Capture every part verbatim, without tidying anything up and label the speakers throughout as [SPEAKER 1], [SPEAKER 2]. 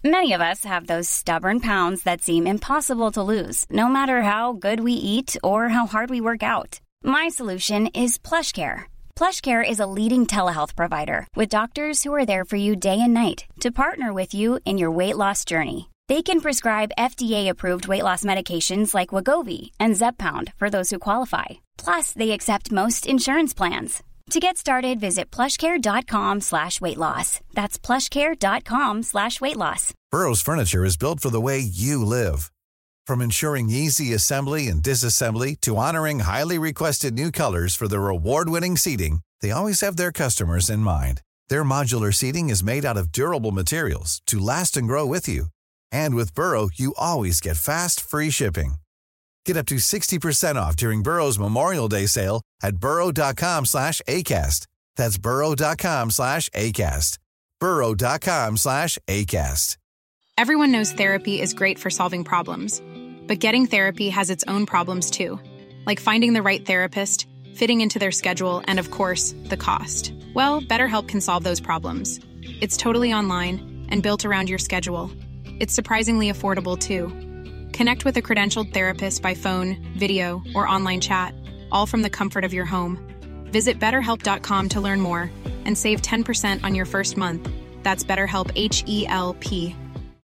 [SPEAKER 1] Many of us have those stubborn pounds that seem impossible to lose, no matter how good we eat or how hard we work out. My solution is PlushCare. PlushCare is a leading telehealth provider with doctors who are there for you day and night to partner with you in your weight loss journey. They can prescribe F D A-approved weight loss medications like Wegovy and Zepbound for those who qualify. Plus, they accept most insurance plans. To get started, visit plushcare.com slash weight loss. That's plushcare.com slash weight loss.
[SPEAKER 2] Burrow's furniture is built for the way you live. From ensuring easy assembly and disassembly to honoring highly requested new colors for their award-winning seating, they always have their customers in mind. Their modular seating is made out of durable materials to last and grow with you. And with Burrow, you always get fast, free shipping. Get up to sixty percent off during Burrow's Memorial Day sale at burrow.com slash ACAST. That's burrow.com slash ACAST. burrow.com slash ACAST.
[SPEAKER 3] Everyone knows therapy is great for solving problems, but getting therapy has its own problems too, like finding the right therapist, fitting into their schedule, and of course, the cost. Well, BetterHelp can solve those problems. It's totally online and built around your schedule. It's surprisingly affordable too. Connect with a credentialed therapist by phone, video, or online chat, all from the comfort of your home. Visit better help dot com to learn more and save ten percent on your first month. That's BetterHelp, H E L P.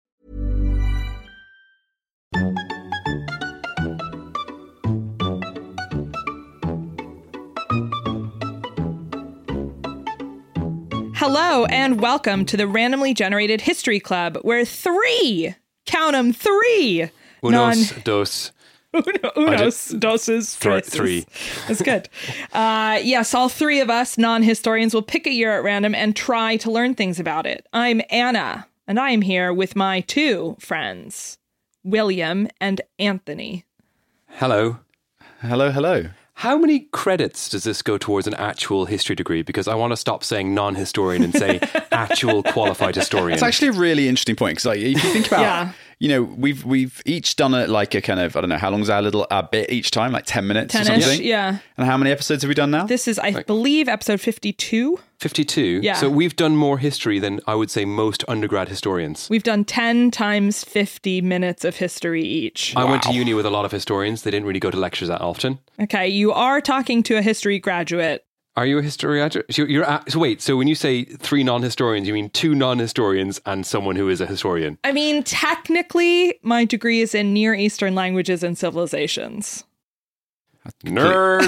[SPEAKER 4] Hello and welcome to the Randomly Generated History Club, where three, count 'em, three,
[SPEAKER 5] Unos,
[SPEAKER 4] non-
[SPEAKER 5] dos.
[SPEAKER 4] Uno, unos, doses,
[SPEAKER 5] Th-
[SPEAKER 4] tres.
[SPEAKER 5] three.
[SPEAKER 4] That's good. Uh, yes, all three of us non-historians will pick a year at random and try to learn things about it. I'm Anna, and I am here with my two friends, William and Anthony.
[SPEAKER 5] Hello.
[SPEAKER 6] Hello, hello.
[SPEAKER 5] How many credits does this go towards an actual history degree? Because I want to stop saying non-historian and say actual qualified historian.
[SPEAKER 6] It's actually a really interesting point because, like, if you think about,
[SPEAKER 4] Yeah.
[SPEAKER 6] you know, we've we've each done it like a kind of, I don't know, how long's our little our bit each time? Like ten minutes or
[SPEAKER 4] Ten-ish,
[SPEAKER 6] something?
[SPEAKER 4] yeah.
[SPEAKER 6] And how many episodes have we done now?
[SPEAKER 4] This is, I
[SPEAKER 5] Like-
[SPEAKER 4] believe, episode fifty-two.
[SPEAKER 5] fifty-two.
[SPEAKER 4] Yeah.
[SPEAKER 5] So we've done more history than I would say most undergrad historians.
[SPEAKER 4] We've done ten times fifty minutes of history each.
[SPEAKER 5] I went to uni with a lot of historians. They didn't really go to lectures that often.
[SPEAKER 4] Okay, you are talking to a history graduate.
[SPEAKER 5] Are you a historian? So you're at, so wait, so when you say three non-historians, you mean two non-historians and someone who is a historian?
[SPEAKER 4] I mean, technically, my degree is in Near Eastern languages and civilizations.
[SPEAKER 5] Nerd.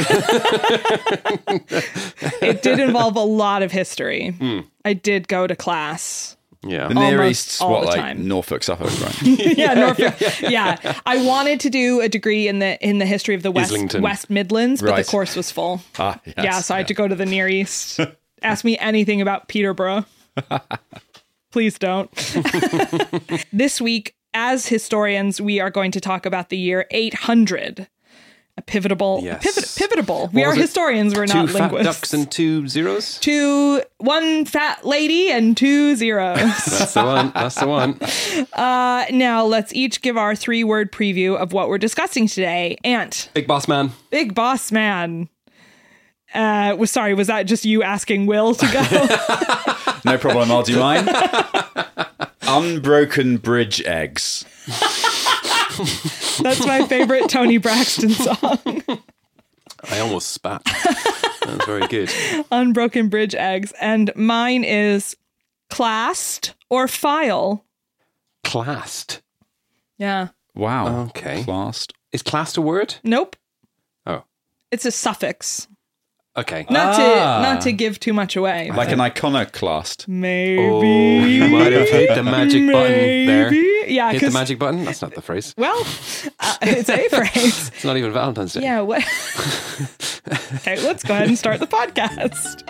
[SPEAKER 4] It did involve a lot of history.
[SPEAKER 5] Mm.
[SPEAKER 4] I did go to class.
[SPEAKER 5] Yeah.
[SPEAKER 6] The Near
[SPEAKER 4] almost
[SPEAKER 6] East's
[SPEAKER 4] all
[SPEAKER 6] what,
[SPEAKER 4] the
[SPEAKER 6] like
[SPEAKER 4] time.
[SPEAKER 6] Norfolk, Suffolk, right?
[SPEAKER 4] yeah, Norfolk. Yeah, I wanted to do a degree in the in the history of the West
[SPEAKER 5] Islington.
[SPEAKER 4] West Midlands, but
[SPEAKER 6] Right.
[SPEAKER 4] the course was full.
[SPEAKER 6] Ah, yes,
[SPEAKER 4] yeah, so I had
[SPEAKER 6] yeah.
[SPEAKER 4] to go to the Near East. Ask me anything about Peterborough. Please don't. This week, as historians, we are going to talk about the year eight hundred. A pivotal,
[SPEAKER 5] Yes.
[SPEAKER 4] pivot, pivotable. We
[SPEAKER 5] What
[SPEAKER 4] are
[SPEAKER 5] was it?
[SPEAKER 4] historians, we're
[SPEAKER 5] Two
[SPEAKER 4] not
[SPEAKER 5] fat
[SPEAKER 4] linguists.
[SPEAKER 5] ducks and two zeros?
[SPEAKER 4] Two, one fat lady and two zeros.
[SPEAKER 5] That's the one. That's the one.
[SPEAKER 4] uh, now, let's each give our three-word preview of what we're discussing today. Ant,
[SPEAKER 5] Big boss man.
[SPEAKER 4] big boss man. Uh, was sorry, was that just you asking Will to go?
[SPEAKER 6] No problem, I'll do mine. Unbroken bridge eggs.
[SPEAKER 4] That's my favorite Tony Braxton song.
[SPEAKER 5] I almost spat. That's very good.
[SPEAKER 4] Unbroken bridge eggs. And mine is classed or file.
[SPEAKER 5] Classed.
[SPEAKER 4] Yeah.
[SPEAKER 6] Wow.
[SPEAKER 5] Okay.
[SPEAKER 6] Classed.
[SPEAKER 5] Is classed a word?
[SPEAKER 4] Nope.
[SPEAKER 5] Oh.
[SPEAKER 4] It's a suffix.
[SPEAKER 5] Okay.
[SPEAKER 4] Not
[SPEAKER 6] Ah.
[SPEAKER 4] to not to give too much away.
[SPEAKER 6] Like an iconoclast.
[SPEAKER 4] Maybe.
[SPEAKER 5] Oh, you might have hit the magic button there.
[SPEAKER 4] Maybe. Yeah,
[SPEAKER 5] Hit the
[SPEAKER 4] 'cause-
[SPEAKER 5] magic button? That's not the phrase.
[SPEAKER 4] Well, uh, it's a phrase.
[SPEAKER 5] It's not even Valentine's Day.
[SPEAKER 4] Yeah, what? Okay, let's go ahead and start the podcast.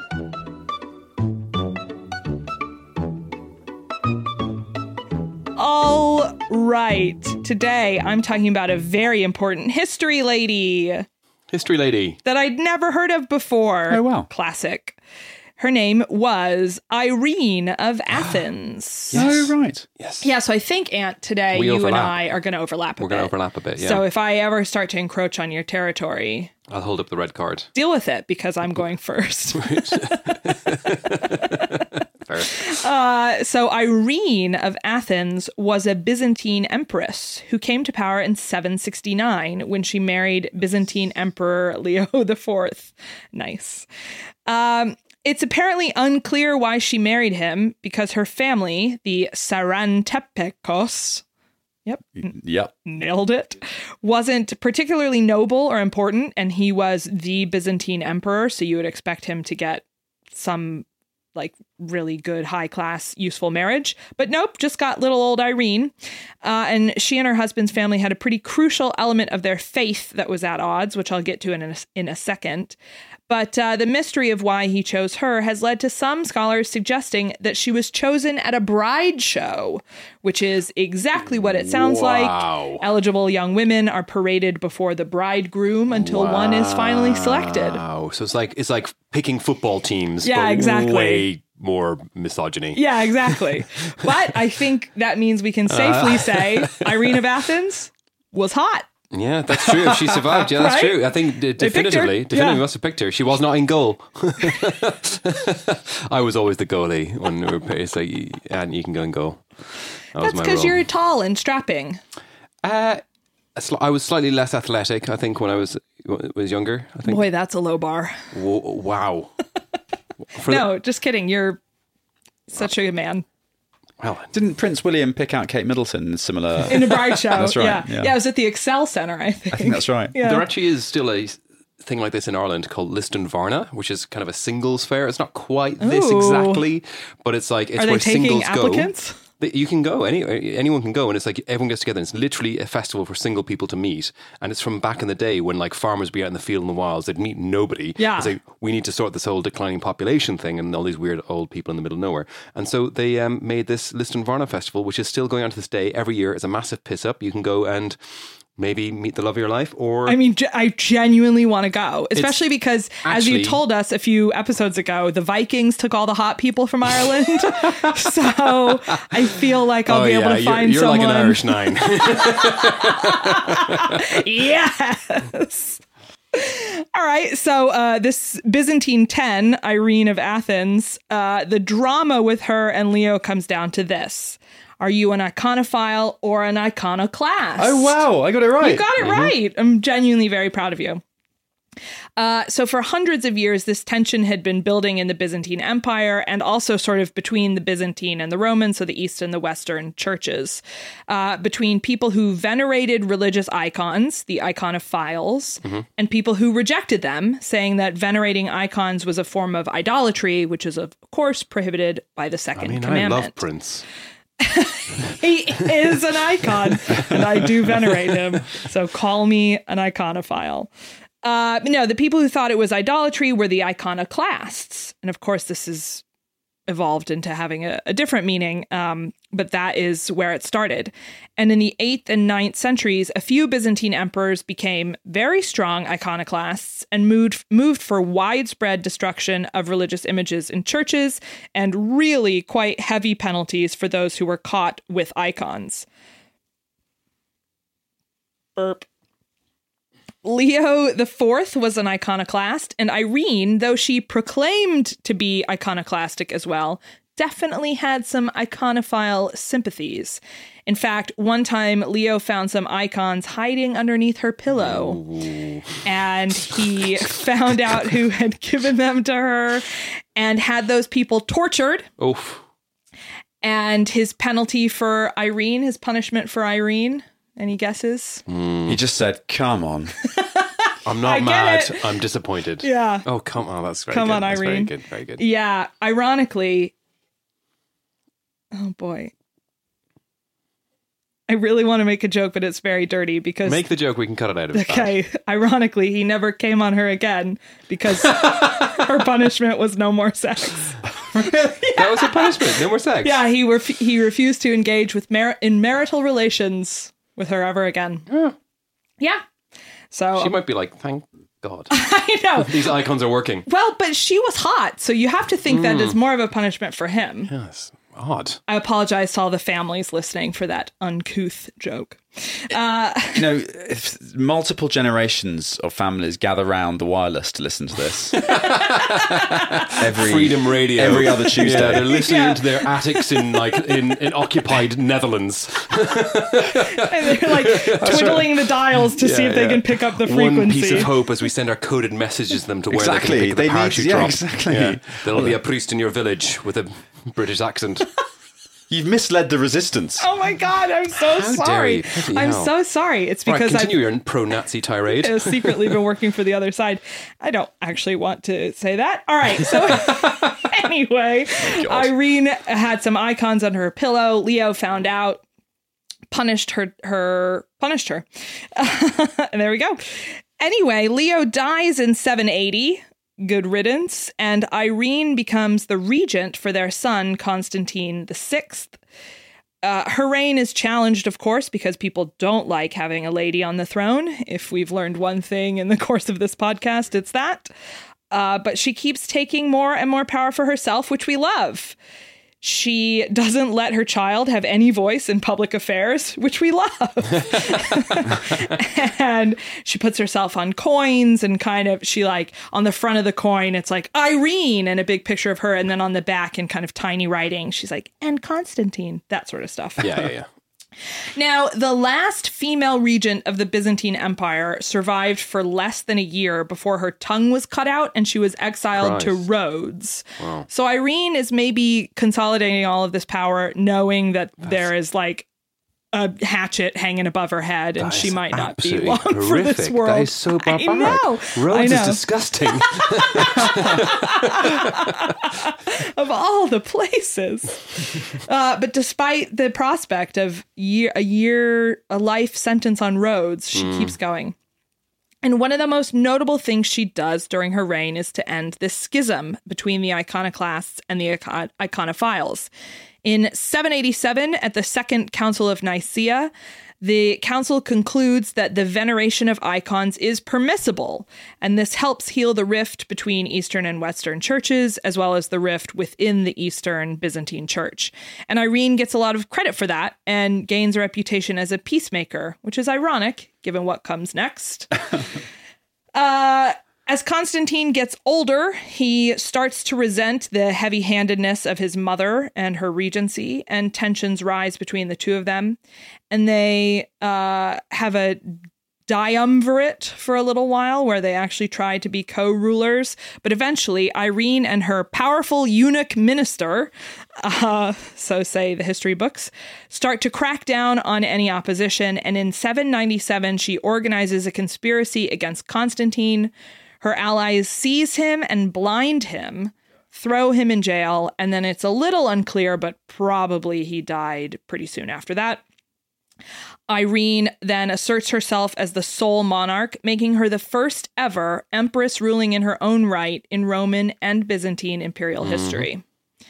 [SPEAKER 4] All right. Today, I'm talking about a very important history lady
[SPEAKER 5] History lady.
[SPEAKER 4] that I'd never heard of before.
[SPEAKER 6] Oh, wow.
[SPEAKER 4] Classic. Her name was Irene of Athens.
[SPEAKER 6] Oh, right.
[SPEAKER 5] Yes.
[SPEAKER 4] Yeah, so I think, Ant, today
[SPEAKER 5] We
[SPEAKER 4] you and
[SPEAKER 5] overlap.
[SPEAKER 4] I are going to overlap a
[SPEAKER 5] We're
[SPEAKER 4] bit.
[SPEAKER 5] going to overlap a bit, yeah.
[SPEAKER 4] So if I ever start to encroach on your territory,
[SPEAKER 5] I'll hold up the red card.
[SPEAKER 4] deal with it because I'm going first.
[SPEAKER 5] fair.
[SPEAKER 4] Uh, so Irene of Athens was a Byzantine empress who came to power in seven sixty-nine when she married Byzantine Emperor Leo the Fourth. Nice. Um, it's apparently unclear why she married him because her family, the Sarantepekos, Yep.
[SPEAKER 6] Yep.
[SPEAKER 4] Nailed it. Wasn't particularly noble or important, and he was the Byzantine emperor, so you would expect him to get some like really good, high class, useful marriage. But nope, just got little old Irene. Uh, and she and her husband's family had a pretty crucial element of their faith that was at odds, which I'll get to in a, in a second. But uh, the mystery of why he chose her has led to some scholars suggesting that she was chosen at a bride show, which is exactly what it sounds
[SPEAKER 5] Wow.
[SPEAKER 4] like. Eligible young women are paraded before the bridegroom until wow. one is finally selected.
[SPEAKER 5] Wow. So it's like it's like picking football teams,
[SPEAKER 4] yeah,
[SPEAKER 5] but
[SPEAKER 4] exactly.
[SPEAKER 5] way more misogyny.
[SPEAKER 4] Yeah, exactly. But I think that means we can safely uh. say Irene of Athens was hot.
[SPEAKER 5] Yeah, that's true. If she survived, yeah, that's
[SPEAKER 4] right?
[SPEAKER 5] true. I think d- definitively, definitively
[SPEAKER 4] yeah.
[SPEAKER 5] must have picked her. She was not in goal. I was always the goalie when we were it's like, and you can go and goal. That
[SPEAKER 4] that's because you're tall and strapping.
[SPEAKER 5] Uh, I was slightly less athletic, I think, when I was was younger. I think.
[SPEAKER 4] Boy, that's a low bar.
[SPEAKER 5] Whoa, wow.
[SPEAKER 4] no, the- just kidding. You're such a good man.
[SPEAKER 6] Well, didn't Prince William pick out Kate Middleton similar
[SPEAKER 4] in the bride show?
[SPEAKER 6] That's right.
[SPEAKER 4] Yeah.
[SPEAKER 6] yeah,
[SPEAKER 4] yeah. It was at the Excel Center, I think.
[SPEAKER 6] I think that's right.
[SPEAKER 4] Yeah.
[SPEAKER 5] There actually is still a thing like this in Ireland called Liston Varna, which is kind of a singles fair. It's not quite this
[SPEAKER 4] Ooh.
[SPEAKER 5] exactly, but it's like it's
[SPEAKER 4] Are
[SPEAKER 5] where
[SPEAKER 4] they taking
[SPEAKER 5] singles
[SPEAKER 4] applicants?
[SPEAKER 5] go. You can go, any anyone can go, and it's like everyone gets together. And it's literally a festival for single people to meet, and it's from back in the day when like farmers would be out in the field in the wilds, they'd meet nobody.
[SPEAKER 4] Yeah,
[SPEAKER 5] it's like we need to sort this whole declining population thing, and all these weird old people in the middle of nowhere. And so they um, made this Liston Varna festival, which is still going on to this day. Every year, it's a massive piss up. You can go and maybe meet the love of your life, or
[SPEAKER 4] I mean, I genuinely want to go, especially it's because,
[SPEAKER 5] actually,
[SPEAKER 4] as you told us a few episodes ago, the Vikings took all the hot people from Ireland. So I feel like I'll
[SPEAKER 5] oh,
[SPEAKER 4] be
[SPEAKER 5] yeah,
[SPEAKER 4] able to
[SPEAKER 5] you're,
[SPEAKER 4] find
[SPEAKER 5] you're
[SPEAKER 4] someone.
[SPEAKER 5] You're like an Irish nine.
[SPEAKER 4] Yes. All right, so uh, this Byzantine ten, Irene of Athens, uh, the drama with her and Leo comes down to this. Are you an iconophile or an iconoclast?
[SPEAKER 6] Oh, wow. I got it right.
[SPEAKER 4] You got it mm-hmm. right. I'm genuinely very proud of you. Uh, so for hundreds of years, this tension had been building in the Byzantine Empire and also sort of between the Byzantine and the Roman, so the East and the Western churches, uh, between people who venerated religious icons, the iconophiles, mm-hmm. and people who rejected them, saying that venerating icons was a form of idolatry, which is, of course, prohibited by the Second
[SPEAKER 5] I mean,
[SPEAKER 4] Commandment.
[SPEAKER 5] I love Prince.
[SPEAKER 4] He is an icon, and I do venerate him. So call me an iconophile. Uh, no, the people who thought it was idolatry were the iconoclasts. And of course, this has evolved into having a, a different meaning, um, but that is where it started. And in the eighth and ninth centuries, a few Byzantine emperors became very strong iconoclasts and moved, moved for widespread destruction of religious images in churches and really quite heavy penalties for those who were caught with icons. Burp. Leo the Fourth was an iconoclast, and Irene, though she proclaimed to be iconoclastic as well, definitely had some iconophile sympathies. In fact, one time Leo found some icons hiding underneath her pillow, Ooh. and he found out who had given them to her and had those people tortured.
[SPEAKER 5] Oof.
[SPEAKER 4] And his penalty for Irene, his punishment for Irene... Any guesses?
[SPEAKER 6] Mm. He just said, come on.
[SPEAKER 5] I'm not mad. I'm disappointed.
[SPEAKER 4] Yeah.
[SPEAKER 5] Oh, come on. That's very
[SPEAKER 4] come
[SPEAKER 5] good.
[SPEAKER 4] on,
[SPEAKER 5] That's
[SPEAKER 4] Irene.
[SPEAKER 5] Very good. Very good.
[SPEAKER 4] Yeah. Ironically. Oh, boy. I really want to make a joke, but it's very dirty because...
[SPEAKER 5] Make the joke. We can cut it out of it.
[SPEAKER 4] Okay. Ironically, he never came on her again because her punishment was no more sex.
[SPEAKER 5] Yeah. That was her punishment. No more sex.
[SPEAKER 4] Yeah. He, ref- he refused to engage with mar- in marital relations with her ever again.
[SPEAKER 5] Yeah.
[SPEAKER 4] Yeah. So
[SPEAKER 5] she might be like, thank God.
[SPEAKER 4] I know.
[SPEAKER 5] These icons are working.
[SPEAKER 4] Well, but she was hot, so you have to think mm. that is more of a punishment for him.
[SPEAKER 5] Yes. Odd.
[SPEAKER 4] I apologize to all the families listening for that uncouth joke. Uh,
[SPEAKER 6] you know, if multiple generations of families gather round the wireless to listen to this. every,
[SPEAKER 5] Freedom Radio.
[SPEAKER 6] Every other Tuesday.
[SPEAKER 5] Yeah, they're listening
[SPEAKER 4] Yeah.
[SPEAKER 5] into their attics in like in, in occupied Netherlands.
[SPEAKER 4] and they're like twiddling the dials to see
[SPEAKER 5] Yeah,
[SPEAKER 4] if they
[SPEAKER 5] yeah.
[SPEAKER 4] can pick up the
[SPEAKER 5] One
[SPEAKER 4] frequency.
[SPEAKER 5] piece of hope as we send our coded messages to them to where
[SPEAKER 6] Exactly.
[SPEAKER 5] they can pick
[SPEAKER 6] They
[SPEAKER 5] the
[SPEAKER 6] need-
[SPEAKER 5] parachute
[SPEAKER 6] yeah,
[SPEAKER 5] drop.
[SPEAKER 6] exactly.
[SPEAKER 5] There'll be a priest in your village with a British accent.
[SPEAKER 6] You've misled the resistance.
[SPEAKER 4] Oh my God, I'm so
[SPEAKER 5] How dare
[SPEAKER 4] sorry.
[SPEAKER 5] you? Bloody
[SPEAKER 4] I'm
[SPEAKER 5] hell.
[SPEAKER 4] so sorry. It's
[SPEAKER 5] Right,
[SPEAKER 4] because
[SPEAKER 5] continue
[SPEAKER 4] I've
[SPEAKER 5] your pro-Nazi tirade.
[SPEAKER 4] uh, secretly been working for the other side. I don't actually want to say that. All right. So anyway, Irene had some icons under her pillow. Leo found out, punished her, her punished her. And there we go. Anyway, Leo dies in seven eighty. Good riddance. And Irene becomes the regent for their son, Constantine the Sixth. Uh, her reign is challenged, of course, because people don't like having a lady on the throne. If we've learned one thing in the course of this podcast, it's that. Uh, but she keeps taking more and more power for herself, which we love. She doesn't let her child have any voice in public affairs, which we love. And she puts herself on coins and kind of, she like, on the front of the coin, it's like Irene and a big picture of her. And then on the back in kind of tiny writing, she's like, and Constantine, that sort of stuff.
[SPEAKER 5] Yeah, yeah, yeah.
[SPEAKER 4] Now, the last female regent of the Byzantine Empire survived for less than a year before her tongue was cut out and she was exiled to
[SPEAKER 5] Christ.
[SPEAKER 4] Rhodes.
[SPEAKER 5] Wow.
[SPEAKER 4] So Irene is maybe consolidating all of this power, knowing that there is like a hatchet hanging above her head and
[SPEAKER 5] That
[SPEAKER 4] she
[SPEAKER 5] is
[SPEAKER 4] might not be
[SPEAKER 5] absolutely
[SPEAKER 4] long for
[SPEAKER 5] horrific.
[SPEAKER 4] this world.
[SPEAKER 5] That is so barbaric.
[SPEAKER 4] I know.
[SPEAKER 5] Rhodes
[SPEAKER 4] I know.
[SPEAKER 5] is disgusting.
[SPEAKER 4] Of all the places. Uh, but despite the prospect of year, a year, a life sentence on Rhodes, she keeps going. And one of the most notable things she does during her reign is to end this schism between the iconoclasts and the icon- iconophiles. In seven eighty-seven, at the Second Council of Nicaea, the council concludes that the veneration of icons is permissible, and this helps heal the rift between Eastern and Western churches, as well as the rift within the Eastern Byzantine Church. And Irene gets a lot of credit for that and gains a reputation as a peacemaker, which is ironic, given what comes next. uh... As Constantine gets older, he starts to resent the heavy-handedness of his mother and her regency, and tensions rise between the two of them. And they uh, have a triumvirate for a little while where they actually try to be co-rulers. But eventually, Irene and her powerful eunuch minister, uh, so say the history books, start to crack down on any opposition. And in seven ninety-seven, she organizes a conspiracy against Constantine. Her allies seize him and blind him, throw him in jail, and then it's a little unclear, but probably he died pretty soon after that. Irene then asserts herself as the sole monarch, making her the first ever empress ruling in her own right in Roman and Byzantine imperial mm. history.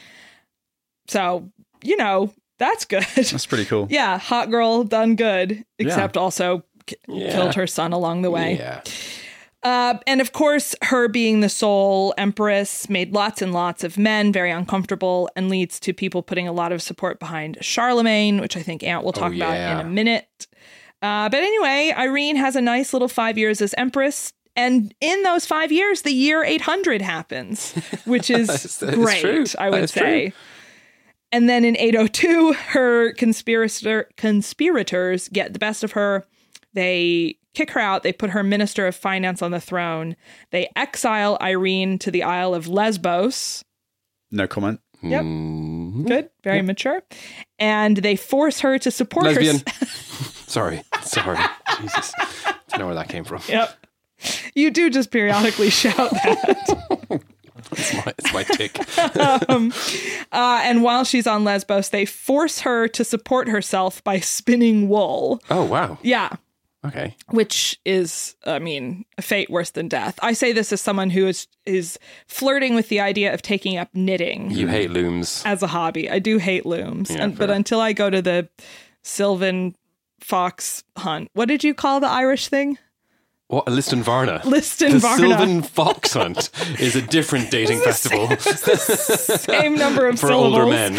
[SPEAKER 4] So, you know, that's good.
[SPEAKER 6] That's pretty cool.
[SPEAKER 4] Yeah, hot girl done good, except
[SPEAKER 6] yeah.
[SPEAKER 4] also k-
[SPEAKER 5] Yeah.
[SPEAKER 4] killed her son along the way.
[SPEAKER 5] Yeah.
[SPEAKER 4] Uh, and of course, her being the sole empress made lots and lots of men very uncomfortable and leads to people putting a lot of support behind Charlemagne, which I think Ant will talk
[SPEAKER 5] Oh,
[SPEAKER 4] about
[SPEAKER 5] yeah.
[SPEAKER 4] in a minute. Uh, but anyway, Irene has a nice little five years as empress. And in those five years, the year eight hundred happens, which is
[SPEAKER 5] That's- that is
[SPEAKER 4] great,
[SPEAKER 5] true.
[SPEAKER 4] I
[SPEAKER 5] That
[SPEAKER 4] would
[SPEAKER 5] is
[SPEAKER 4] say.
[SPEAKER 5] true.
[SPEAKER 4] And then in eight oh two, her conspirator conspirators get the best of her. They kick her out. They put her minister of finance on the throne. They exile Irene to the Isle of Lesbos.
[SPEAKER 6] No comment.
[SPEAKER 4] Yep.
[SPEAKER 5] Mm-hmm.
[SPEAKER 4] Good. Very mature. And they force her to support
[SPEAKER 5] Lesbian.
[SPEAKER 4] her.
[SPEAKER 5] Sorry. Sorry. Jesus. Don't know where that came from.
[SPEAKER 4] Yep. You do just periodically shout that.
[SPEAKER 5] It's my, it's my tick.
[SPEAKER 4] um, uh, and while she's on Lesbos, they force her to support herself by spinning wool.
[SPEAKER 5] Oh, wow.
[SPEAKER 4] Yeah.
[SPEAKER 5] Okay.
[SPEAKER 4] Which is, I mean, a fate worse than death. I say this as someone who is is flirting with the idea of taking up knitting
[SPEAKER 5] You hate looms.
[SPEAKER 4] as a hobby. I do hate looms.
[SPEAKER 5] Yeah,
[SPEAKER 4] and, but
[SPEAKER 5] fair.
[SPEAKER 4] until I go to the Sylvan fox hunt, what did you call the Irish thing?
[SPEAKER 5] What? Liston Varna?
[SPEAKER 4] Liston
[SPEAKER 5] the
[SPEAKER 4] Varna.
[SPEAKER 5] Sylvan Fox Hunt is a different dating festival.
[SPEAKER 4] Same number of
[SPEAKER 5] for
[SPEAKER 4] syllables.
[SPEAKER 5] older men.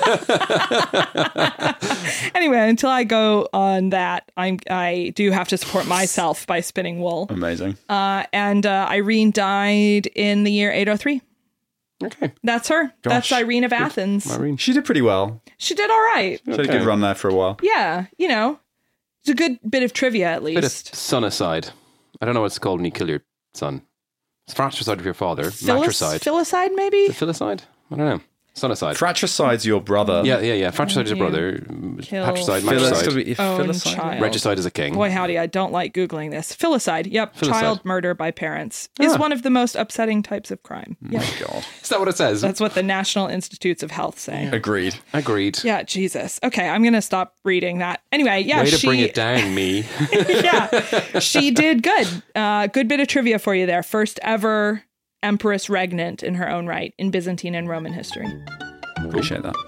[SPEAKER 4] Anyway, until I go on that, I'm I do have to support myself by spinning wool.
[SPEAKER 6] Amazing.
[SPEAKER 4] Uh, and uh, Irene died in the year eight oh three.
[SPEAKER 5] Okay.
[SPEAKER 4] That's her. That's
[SPEAKER 6] Gosh.
[SPEAKER 4] Irene of Athens.
[SPEAKER 5] Irene.
[SPEAKER 6] She did pretty well.
[SPEAKER 4] She did all right.
[SPEAKER 6] She had a
[SPEAKER 5] Okay.
[SPEAKER 6] good run there for a while.
[SPEAKER 4] Yeah, you know, it's a good bit of trivia at
[SPEAKER 5] Bit of
[SPEAKER 4] least.
[SPEAKER 5] sonicide. I don't know what it's called when you kill your son. It's fratricide of your father.
[SPEAKER 4] Philis-
[SPEAKER 5] Matricide.
[SPEAKER 4] Filicide, maybe?
[SPEAKER 5] Is it filicide? I don't know. Sonicide.
[SPEAKER 6] Fratricide's your brother.
[SPEAKER 5] yeah, yeah, yeah. Fratricide is your
[SPEAKER 4] You
[SPEAKER 5] brother.
[SPEAKER 4] kill
[SPEAKER 5] Patricide,
[SPEAKER 6] Phil- it's gotta
[SPEAKER 5] matricide.
[SPEAKER 6] be-
[SPEAKER 4] Own
[SPEAKER 6] Filicide?
[SPEAKER 4] child.
[SPEAKER 5] Regicide is a king.
[SPEAKER 4] Boy, howdy, I don't like Googling this. Filicide, yep,
[SPEAKER 5] Filicide.
[SPEAKER 4] child murder by parents, is
[SPEAKER 5] Ah.
[SPEAKER 4] one of the most upsetting types of crime. Yeah,
[SPEAKER 6] God.
[SPEAKER 5] Is that what it says?
[SPEAKER 4] that's what the National Institutes of Health say.
[SPEAKER 6] Agreed.
[SPEAKER 5] Agreed.
[SPEAKER 4] Yeah, Jesus. Okay, I'm going to stop reading that. Anyway, yeah,
[SPEAKER 5] Way to
[SPEAKER 4] she,
[SPEAKER 5] bring it down, me.
[SPEAKER 4] yeah, she did good. Uh, good bit of trivia for you there. First ever empress regnant in her own right in Byzantine and Roman history.
[SPEAKER 6] Appreciate that.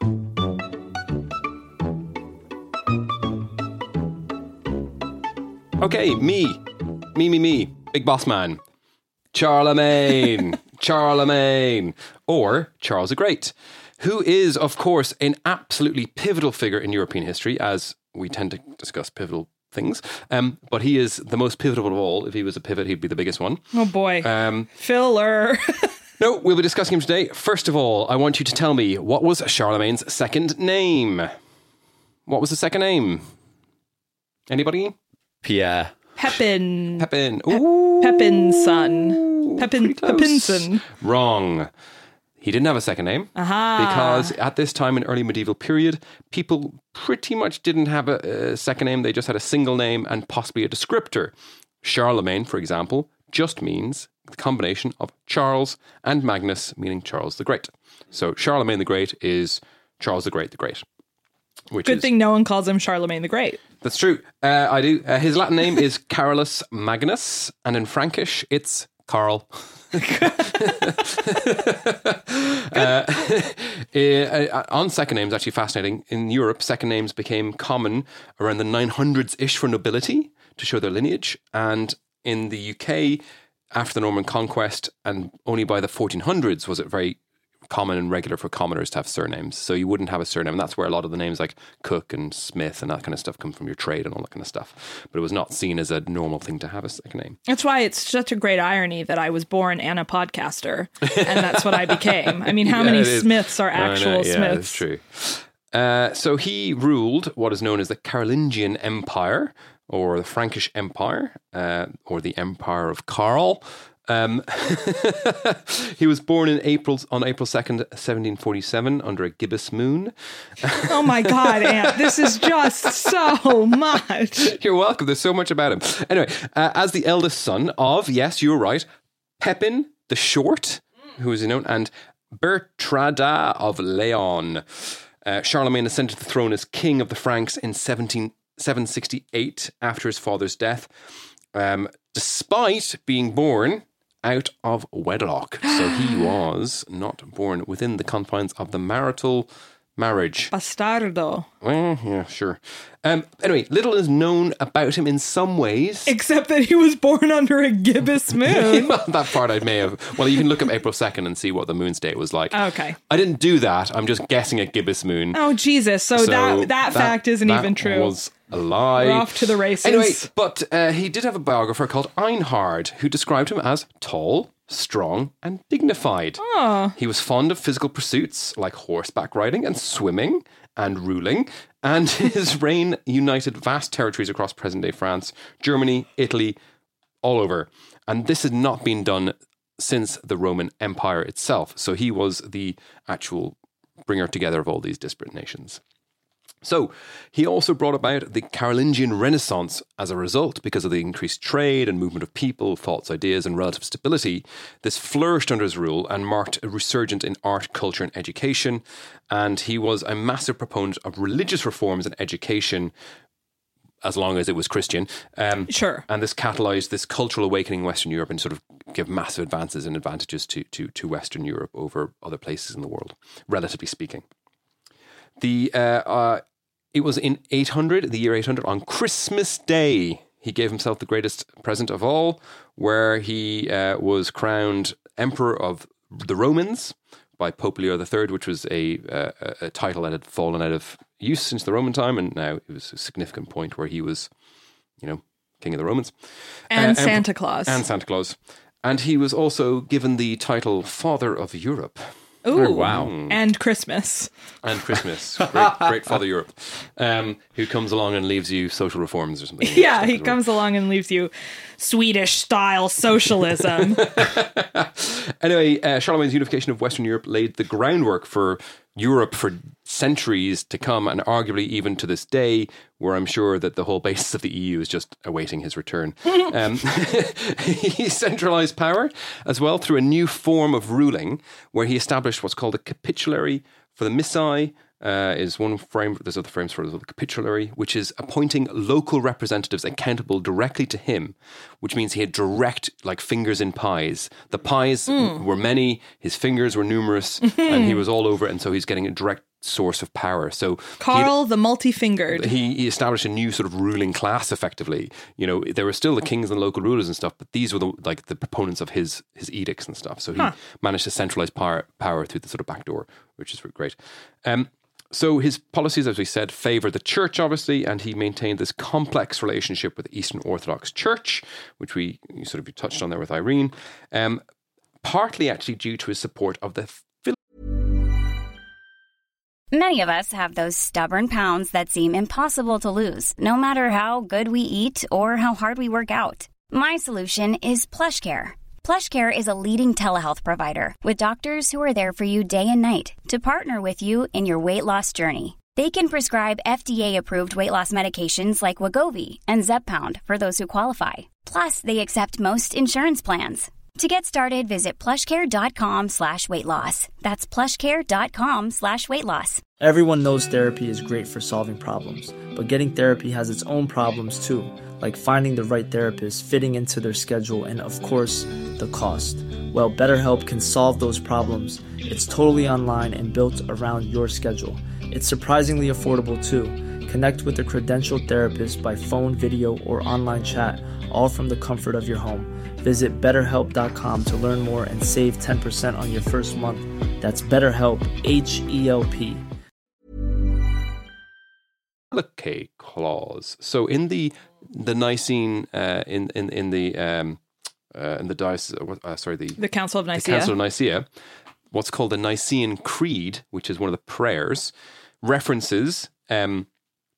[SPEAKER 5] Okay, me. Me, me, me. Big boss man. Charlemagne. Charlemagne. Or Charles the Great, who is, of course, an absolutely pivotal figure in European history, as we tend to discuss pivotal things. Um, but he is the most pivotal of all. If he was a pivot, he'd be the biggest one.
[SPEAKER 4] Oh boy.
[SPEAKER 5] Um,
[SPEAKER 4] Filler.
[SPEAKER 5] no, we'll be discussing him today. First of all, I want you to tell me, what was Charlemagne's second name? What was the second name? Anybody?
[SPEAKER 6] Pierre.
[SPEAKER 4] Pepin.
[SPEAKER 5] Pepin. Ooh,
[SPEAKER 4] Pepin's son. Pepin.
[SPEAKER 5] pretty close.
[SPEAKER 4] Pepinson.
[SPEAKER 5] Wrong. He didn't have a second name.
[SPEAKER 4] Aha.
[SPEAKER 5] Because at this time in early medieval period, people pretty much didn't have a, a second name. They just had a single name and possibly a descriptor. Charlemagne, for example, just means the combination of Charles and Magnus, meaning Charles the Great. So Charlemagne the Great is Charles the Great the Great. Which
[SPEAKER 4] Good
[SPEAKER 5] is,
[SPEAKER 4] thing no one calls him Charlemagne the Great.
[SPEAKER 5] That's true. Uh, I do. Uh, his Latin name is Carolus Magnus, and in Frankish, it's Carl. uh, uh, on second names, actually fascinating. In Europe, second names became common around the nine hundreds-ish for nobility to show their lineage. And in the U K, after the Norman conquest, and only by the fourteen hundreds was it very common and regular for commoners to have surnames. So you wouldn't have a surname. And that's where a lot of the names like Cook and Smith and that kind of stuff come from, your trade and all that kind of stuff. But it was not seen as a normal thing to have a second name.
[SPEAKER 4] That's why it's such a great irony that I was born and a podcaster, and that's what I became. I mean, how
[SPEAKER 5] Yeah,
[SPEAKER 4] many
[SPEAKER 5] it is.
[SPEAKER 4] Smiths are
[SPEAKER 5] I know,
[SPEAKER 4] actual
[SPEAKER 5] yeah,
[SPEAKER 4] Smiths?
[SPEAKER 5] that's true. Uh, so he ruled what is known as the Carolingian Empire, or the Frankish Empire, uh, or the Empire of Karl. Um, he was born in April on April second, seventeen forty-seven, under a gibbous moon.
[SPEAKER 4] Oh my God, Aunt, this is just so much.
[SPEAKER 5] You're welcome. There's so much about him. Anyway, uh, as the eldest son of, yes, you're right, Pepin the Short, who is known, and Bertrada of Leon. Uh, Charlemagne ascended to the throne as king of the Franks in seventeen, seven sixty-eight after his father's death, um, despite being born out of wedlock. So he was not born within the confines of the marital marriage.
[SPEAKER 4] Bastardo.
[SPEAKER 5] Well, yeah, sure. Um, anyway, little is known about him in some ways.
[SPEAKER 4] Except that he was born under a gibbous moon.
[SPEAKER 5] Well, that part I may have. Well, you can look up April second and see what the moon's day was like.
[SPEAKER 4] Okay.
[SPEAKER 5] I didn't do that. I'm just guessing at gibbous moon.
[SPEAKER 4] Oh, Jesus. So,
[SPEAKER 5] So
[SPEAKER 4] that, that fact isn't
[SPEAKER 5] that
[SPEAKER 4] even true.
[SPEAKER 5] Was a lie.
[SPEAKER 4] We're off to the races.
[SPEAKER 5] Anyway, but uh, he did have a biographer called Einhard who described him as tall, strong, and dignified.
[SPEAKER 4] Oh.
[SPEAKER 5] He was fond of physical pursuits like horseback riding and swimming and ruling, and his reign united vast territories across present-day France, Germany, Italy, all over. And this had not been done since the Roman Empire itself. So he was the actual bringer together of all these disparate nations. So he also brought about the Carolingian Renaissance as a result, because of the increased trade and movement of people, thoughts, ideas, and relative stability. This flourished under his rule and marked a resurgence in art, culture, and education. And he was a massive proponent of religious reforms and education, as long as it was Christian. Um,
[SPEAKER 4] Sure.
[SPEAKER 5] And this catalyzed this cultural awakening in Western Europe and sort of give massive advances and advantages to, to, to Western Europe over other places in the world, relatively speaking. The uh, uh, it was in eight hundred, the year eight hundred, on Christmas Day, he gave himself the greatest present of all, where he uh, was crowned Emperor of the Romans by Pope Leo the Third, which was a, uh, a title that had fallen out of use since the Roman time, and now it was a significant point where he was, you know, King of the Romans.
[SPEAKER 4] And
[SPEAKER 5] uh,
[SPEAKER 4] Santa Claus.
[SPEAKER 5] And Santa Claus. And he was also given the title Father of Europe.
[SPEAKER 4] Ooh,
[SPEAKER 6] Oh, wow.
[SPEAKER 4] And Christmas.
[SPEAKER 5] And Christmas. Great, great Father Europe. Um, who comes along and leaves you social reforms or something.
[SPEAKER 4] Yeah, he comes along and leaves you Swedish-style socialism.
[SPEAKER 5] Anyway, uh, Charlemagne's unification of Western Europe laid the groundwork for Europe for centuries to come, and arguably even to this day, where I'm sure that the whole basis of the E U is just awaiting his return. um, he centralized power as well through a new form of ruling, where he established what's called a capitulary for the missi. Uh, is one frame. There's other frames for it as well. The capitulary, which is appointing local representatives accountable directly to him, which means he had direct, like, fingers in pies. The pies mm. were many, his fingers were numerous, and he was all over it, and so he's getting a direct source of power. So
[SPEAKER 4] Carl the multi-fingered.
[SPEAKER 5] He, he established a new sort of ruling class, effectively. You know, there were still the kings and local rulers and stuff, but these were the, like the proponents of his his edicts and stuff. So he huh. managed to centralize power power through the sort of back door, which is great. Um, So his policies, as we said, favoured the church, obviously, and he maintained this complex relationship with the Eastern Orthodox Church, which we sort of touched on there with Irene, um, partly actually due to his support of the
[SPEAKER 1] Many of us have those stubborn pounds that seem impossible to lose, no matter how good we eat or how hard we work out. My solution is PlushCare. PlushCare is a leading telehealth provider with doctors who are there for you day and night to partner with you in your weight loss journey. They can prescribe F D A-approved weight loss medications like Wegovy and Zepbound for those who qualify. Plus, they accept most insurance plans. To get started, visit plushcare.com slash weight loss. That's plushcare.com slash weight loss.
[SPEAKER 7] Everyone knows therapy is great for solving problems, but getting therapy has its own problems too, like finding the right therapist, fitting into their schedule, and of course, the cost. Well, BetterHelp can solve those problems. It's totally online and built around your schedule. It's surprisingly affordable too. Connect with a credentialed therapist by phone, video, or online chat, all from the comfort of your home. Visit better help dot com to learn more and save ten percent on your first month. That's BetterHelp, H E L P.
[SPEAKER 5] Okay, clause. So in the the Nicene, uh, in in in the um, uh, in the diocese, uh, sorry, the
[SPEAKER 4] the Council of Nicaea,
[SPEAKER 5] the Council of Nicaea, what's called the Nicene Creed, which is one of the prayers, references um,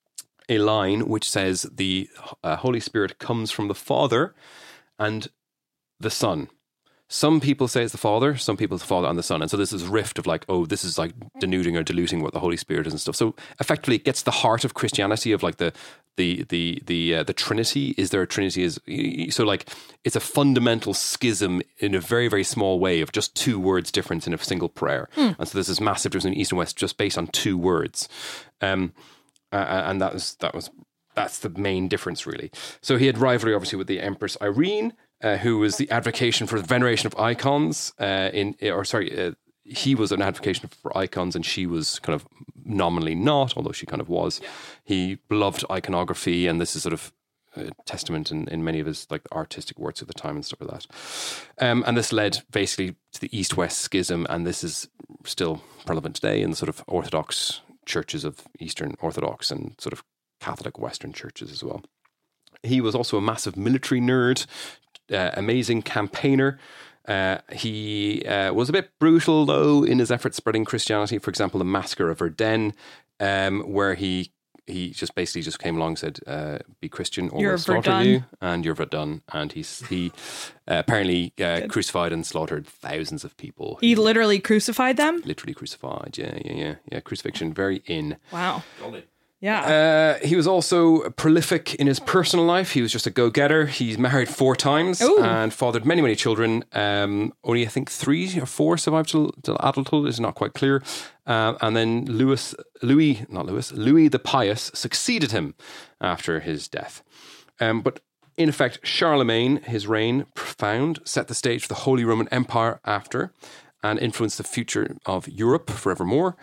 [SPEAKER 5] a line which says the uh, Holy Spirit comes from the Father and the Son. Some people say it's the Father, some people it's the Father and the Son. And so this is rift of like, oh, this is like denuding or diluting what the Holy Spirit is and stuff. So effectively it gets the heart of Christianity, of like the the the the uh, the Trinity. Is there a Trinity? Is so like it's a fundamental schism in a very, very small way of just two words difference in a single prayer. Hmm. And so there's this massive difference in East and West just based on two words. Um, uh, and that was that was that's the main difference, really. So he had rivalry, obviously, with the Empress Irene, Uh, who was the advocation for the veneration of icons uh, in, or sorry, uh, he was an advocation for icons and she was kind of nominally not, although she kind of was. Yeah. He loved iconography, and this is sort of a testament in, in many of his like artistic works at the time and stuff like that. Um, and this led basically to the East-West schism, and this is still relevant today in the sort of Orthodox churches of Eastern Orthodox and sort of Catholic Western churches as well. He was also a massive military nerd, Uh, amazing campaigner. Uh, he uh, was a bit brutal, though, in his efforts spreading Christianity. For example, the Massacre of Verdun, um, where he he just basically just came along and said, uh, "Be Christian or
[SPEAKER 4] you're
[SPEAKER 5] we'll slaughter
[SPEAKER 4] Verdun.
[SPEAKER 5] you," and you're Verdun. And he's he uh, apparently uh, crucified and slaughtered thousands of people.
[SPEAKER 4] He literally crucified them.
[SPEAKER 5] Literally crucified. Yeah, yeah, yeah, yeah. Crucifixion, very in.
[SPEAKER 4] Wow. Yeah.
[SPEAKER 5] Uh, he was also prolific in his personal life. He was just a go-getter. He's married four times
[SPEAKER 4] Ooh.
[SPEAKER 5] and fathered many, many children. Um, only, I think, three or four survived till, till adulthood. It's not quite clear. Uh, and then Louis, Louis, not Louis, Louis the Pious succeeded him after his death. Um, but in effect, Charlemagne, his reign, profound, set the stage for the Holy Roman Empire after, and influenced the future of Europe forevermore.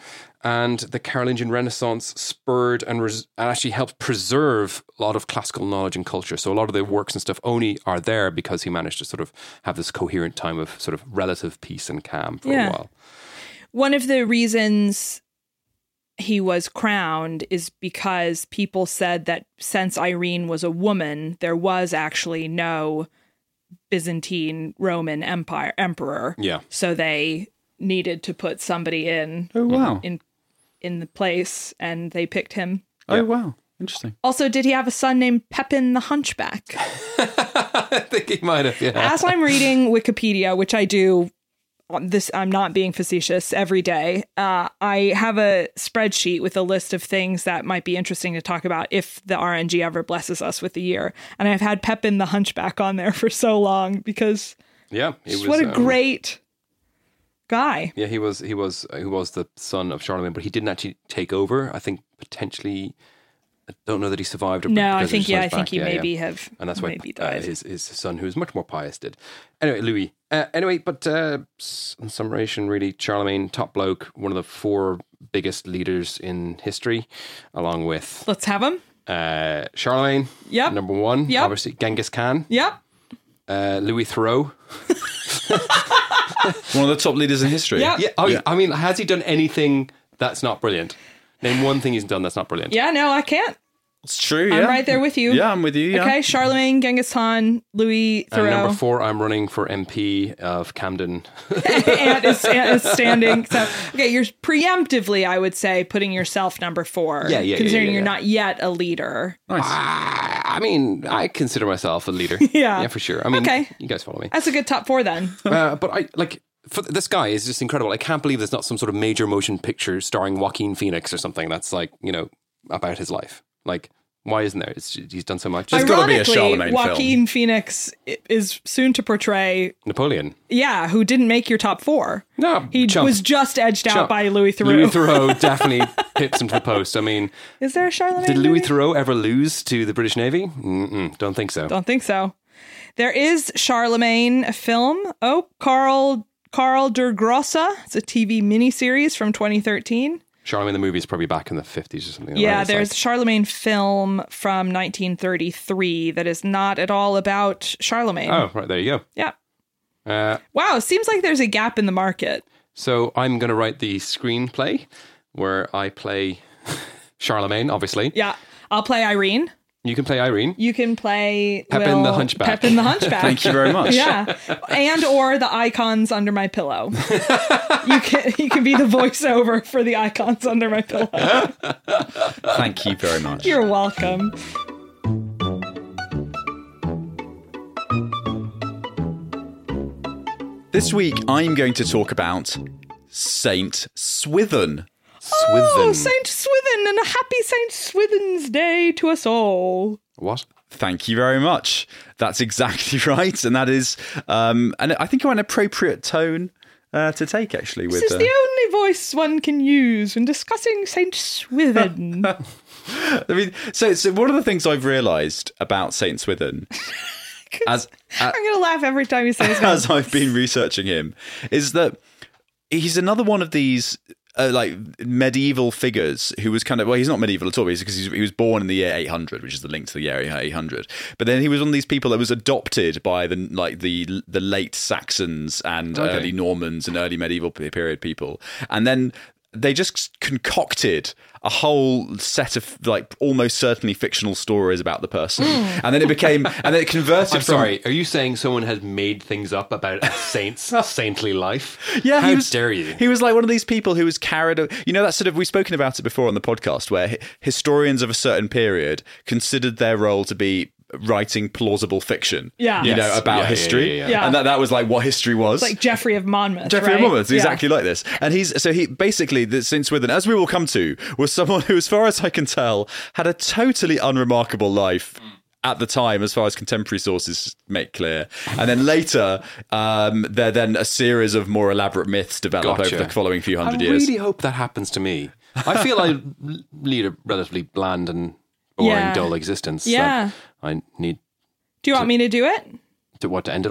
[SPEAKER 5] And the Carolingian Renaissance spurred and, res- and actually helped preserve a lot of classical knowledge and culture. So a lot of the works and stuff only are there because he managed to sort of have this coherent time of sort of relative peace and calm for
[SPEAKER 4] Yeah.
[SPEAKER 5] a while.
[SPEAKER 4] One of the reasons he was crowned is because people said that since Irene was a woman, there was actually no Byzantine Roman Empire emperor.
[SPEAKER 5] Yeah.
[SPEAKER 4] So they needed to put somebody in
[SPEAKER 6] Oh, wow.
[SPEAKER 4] in in the place, and they picked him.
[SPEAKER 6] Oh, wow. Interesting.
[SPEAKER 4] Also, did he have a son named Pepin the Hunchback?
[SPEAKER 5] I think he might have, yeah.
[SPEAKER 4] As I'm reading Wikipedia, which I do, this I'm not being facetious, every day, uh, I have a spreadsheet with a list of things that might be interesting to talk about if the R N G ever blesses us with the year. And I've had Pepin the Hunchback on there for so long because
[SPEAKER 5] Yeah. He was,
[SPEAKER 4] what a
[SPEAKER 5] um,
[SPEAKER 4] great guy.
[SPEAKER 5] Yeah, he was he was he was the son of Charlemagne, but he didn't actually take over. I think potentially, I don't know that he survived. Or
[SPEAKER 4] No, I
[SPEAKER 5] because of
[SPEAKER 4] think
[SPEAKER 5] his
[SPEAKER 4] yeah, I
[SPEAKER 5] son's
[SPEAKER 4] think
[SPEAKER 5] back.
[SPEAKER 4] he
[SPEAKER 5] Yeah,
[SPEAKER 4] maybe
[SPEAKER 5] yeah.
[SPEAKER 4] have
[SPEAKER 5] and that's why
[SPEAKER 4] maybe
[SPEAKER 5] uh,
[SPEAKER 4] died.
[SPEAKER 5] his his son, who was much more pious, did. Anyway, Louis. Uh, anyway, but uh, in summation, really, Charlemagne, top bloke, one of the four biggest leaders in history, along with
[SPEAKER 4] Let's have him.
[SPEAKER 5] uh, Charlemagne,
[SPEAKER 4] Yep.
[SPEAKER 5] number one,
[SPEAKER 4] Yep.
[SPEAKER 5] obviously Genghis Khan,
[SPEAKER 4] Yep.
[SPEAKER 5] uh, Louis Theroux.
[SPEAKER 6] One of the top leaders in history.
[SPEAKER 4] Yeah.
[SPEAKER 5] Yeah, oh, I mean, has he done anything that's not brilliant? Name one thing he's done that's not brilliant.
[SPEAKER 4] Yeah, no, I can't.
[SPEAKER 6] It's true,
[SPEAKER 4] I'm
[SPEAKER 6] yeah.
[SPEAKER 4] right there with you.
[SPEAKER 6] Yeah, I'm with you, yeah.
[SPEAKER 4] Okay, Charlemagne, Genghis Khan, Louis
[SPEAKER 5] And number
[SPEAKER 4] Theroux.
[SPEAKER 5] four, I'm running for M P of Camden.
[SPEAKER 4] and is, is standing. So, okay, you're preemptively, I would say, putting yourself number four.
[SPEAKER 5] Yeah, yeah, yeah,
[SPEAKER 4] Considering
[SPEAKER 5] yeah,
[SPEAKER 4] you're
[SPEAKER 5] yeah.
[SPEAKER 4] not yet a leader.
[SPEAKER 6] Nice.
[SPEAKER 5] Ah, I mean, I consider myself a leader.
[SPEAKER 4] Yeah.
[SPEAKER 5] Yeah, for sure. I mean,
[SPEAKER 4] Okay.
[SPEAKER 5] you guys follow me.
[SPEAKER 4] That's a good top four then.
[SPEAKER 5] Uh, but I, like, for, this guy is just incredible. I can't believe there's not some sort of major motion picture starring Joaquin Phoenix or something that's like, you know, about his life. Like, why isn't there? It's, he's done so much.
[SPEAKER 6] There's gotta be a
[SPEAKER 4] Ironically,
[SPEAKER 6] Charlemagne film.
[SPEAKER 4] Joaquin Phoenix is soon to portray,
[SPEAKER 5] Napoleon.
[SPEAKER 4] yeah, who didn't make your top four.
[SPEAKER 5] No,
[SPEAKER 4] He
[SPEAKER 5] chump.
[SPEAKER 4] was just edged out
[SPEAKER 5] Chump.
[SPEAKER 4] by Louis Theroux.
[SPEAKER 5] Louis Theroux definitely pips him to the post. I mean,
[SPEAKER 4] Is there a Charlemagne
[SPEAKER 5] did Louis
[SPEAKER 4] movie?
[SPEAKER 5] Theroux ever lose to the British Navy? Mm-mm, don't think so.
[SPEAKER 4] Don't think so. There is Charlemagne, a film. Oh, Carl Carl der Grosse. It's a T V miniseries from twenty thirteen.
[SPEAKER 5] Charlemagne the movie is probably back in the fifties or something.
[SPEAKER 4] Yeah,
[SPEAKER 5] right? It's
[SPEAKER 4] there's
[SPEAKER 5] like-
[SPEAKER 4] a Charlemagne film from nineteen thirty-three that is not at all about Charlemagne.
[SPEAKER 5] Oh, right, there you go.
[SPEAKER 4] Yeah.
[SPEAKER 5] Uh,
[SPEAKER 4] Wow, it seems like there's a gap in the market.
[SPEAKER 5] so I'm going to write the screenplay where I play Charlemagne, obviously.
[SPEAKER 4] Yeah. I'll play Irene.
[SPEAKER 5] You can play Irene.
[SPEAKER 4] You can play
[SPEAKER 5] Pepin the
[SPEAKER 4] Will-
[SPEAKER 5] Hunchback.
[SPEAKER 4] Pepin the Hunchback.
[SPEAKER 6] Thank you very much.
[SPEAKER 4] Yeah, and or the icons under my pillow. you can you can be the voiceover for the icons under my pillow.
[SPEAKER 6] Thank you very much.
[SPEAKER 4] You're welcome.
[SPEAKER 6] This week, I'm going to talk about Saint Swithin.
[SPEAKER 4] Oh,
[SPEAKER 5] Swithin.
[SPEAKER 4] Saint Swithin, and a happy Saint Swithin's Day to us all.
[SPEAKER 5] What?
[SPEAKER 6] Thank you very much. That's exactly right, and that is, um, and I think an appropriate tone uh, to take actually. With
[SPEAKER 4] This is
[SPEAKER 6] uh,
[SPEAKER 4] the only voice one can use when discussing Saint Swithin.
[SPEAKER 6] I mean, so, so one of the things I've realised about Saint Swithin, as
[SPEAKER 4] I'm going to laugh every time you say his name.
[SPEAKER 6] as I've been researching him, is that he's another one of these uh, like medieval figures who was kind of, well, he's not medieval at all because he was born in the year eight hundred, which is the link to the year eight hundred. But then he was one of these people that was adopted by the like the the late Saxons and
[SPEAKER 5] Okay.
[SPEAKER 6] early Normans and early medieval period people, and then they just concocted a whole set of like almost certainly fictional stories about the person, and then it became and then it converted.
[SPEAKER 5] I'm
[SPEAKER 6] from,
[SPEAKER 5] sorry. Are you saying someone has made things up about a saint's saintly life?
[SPEAKER 6] Yeah,
[SPEAKER 5] How
[SPEAKER 6] he was,
[SPEAKER 5] dare you?
[SPEAKER 6] He was like one of these people who was carried. You know, that sort of we've spoken about it before on the podcast, where hi- historians of a certain period considered their role to be writing plausible fiction.
[SPEAKER 4] Yeah.
[SPEAKER 6] you
[SPEAKER 5] Yes.
[SPEAKER 6] know, about
[SPEAKER 5] Yeah, yeah,
[SPEAKER 6] history,
[SPEAKER 5] yeah, yeah,
[SPEAKER 4] yeah.
[SPEAKER 6] and that that was like what history was.
[SPEAKER 4] Like Geoffrey of Monmouth.
[SPEAKER 6] Geoffrey
[SPEAKER 4] right?
[SPEAKER 6] of Monmouth,
[SPEAKER 4] Yeah.
[SPEAKER 6] exactly like this. And he's so he basically, the Saint Swithin, as we will come to, was someone who, as far as I can tell, had a totally unremarkable life at the time, as far as contemporary sources make clear. And then later, um, there then a series of more elaborate myths develop
[SPEAKER 5] Gotcha.
[SPEAKER 6] over the following few hundred
[SPEAKER 5] I
[SPEAKER 6] years.
[SPEAKER 5] really hope that happens to me. I feel I lead a relatively bland and boring,
[SPEAKER 4] Yeah.
[SPEAKER 5] dull existence.
[SPEAKER 4] Yeah.
[SPEAKER 5] that I need
[SPEAKER 4] Do you want me to do it?
[SPEAKER 5] to what to end it all.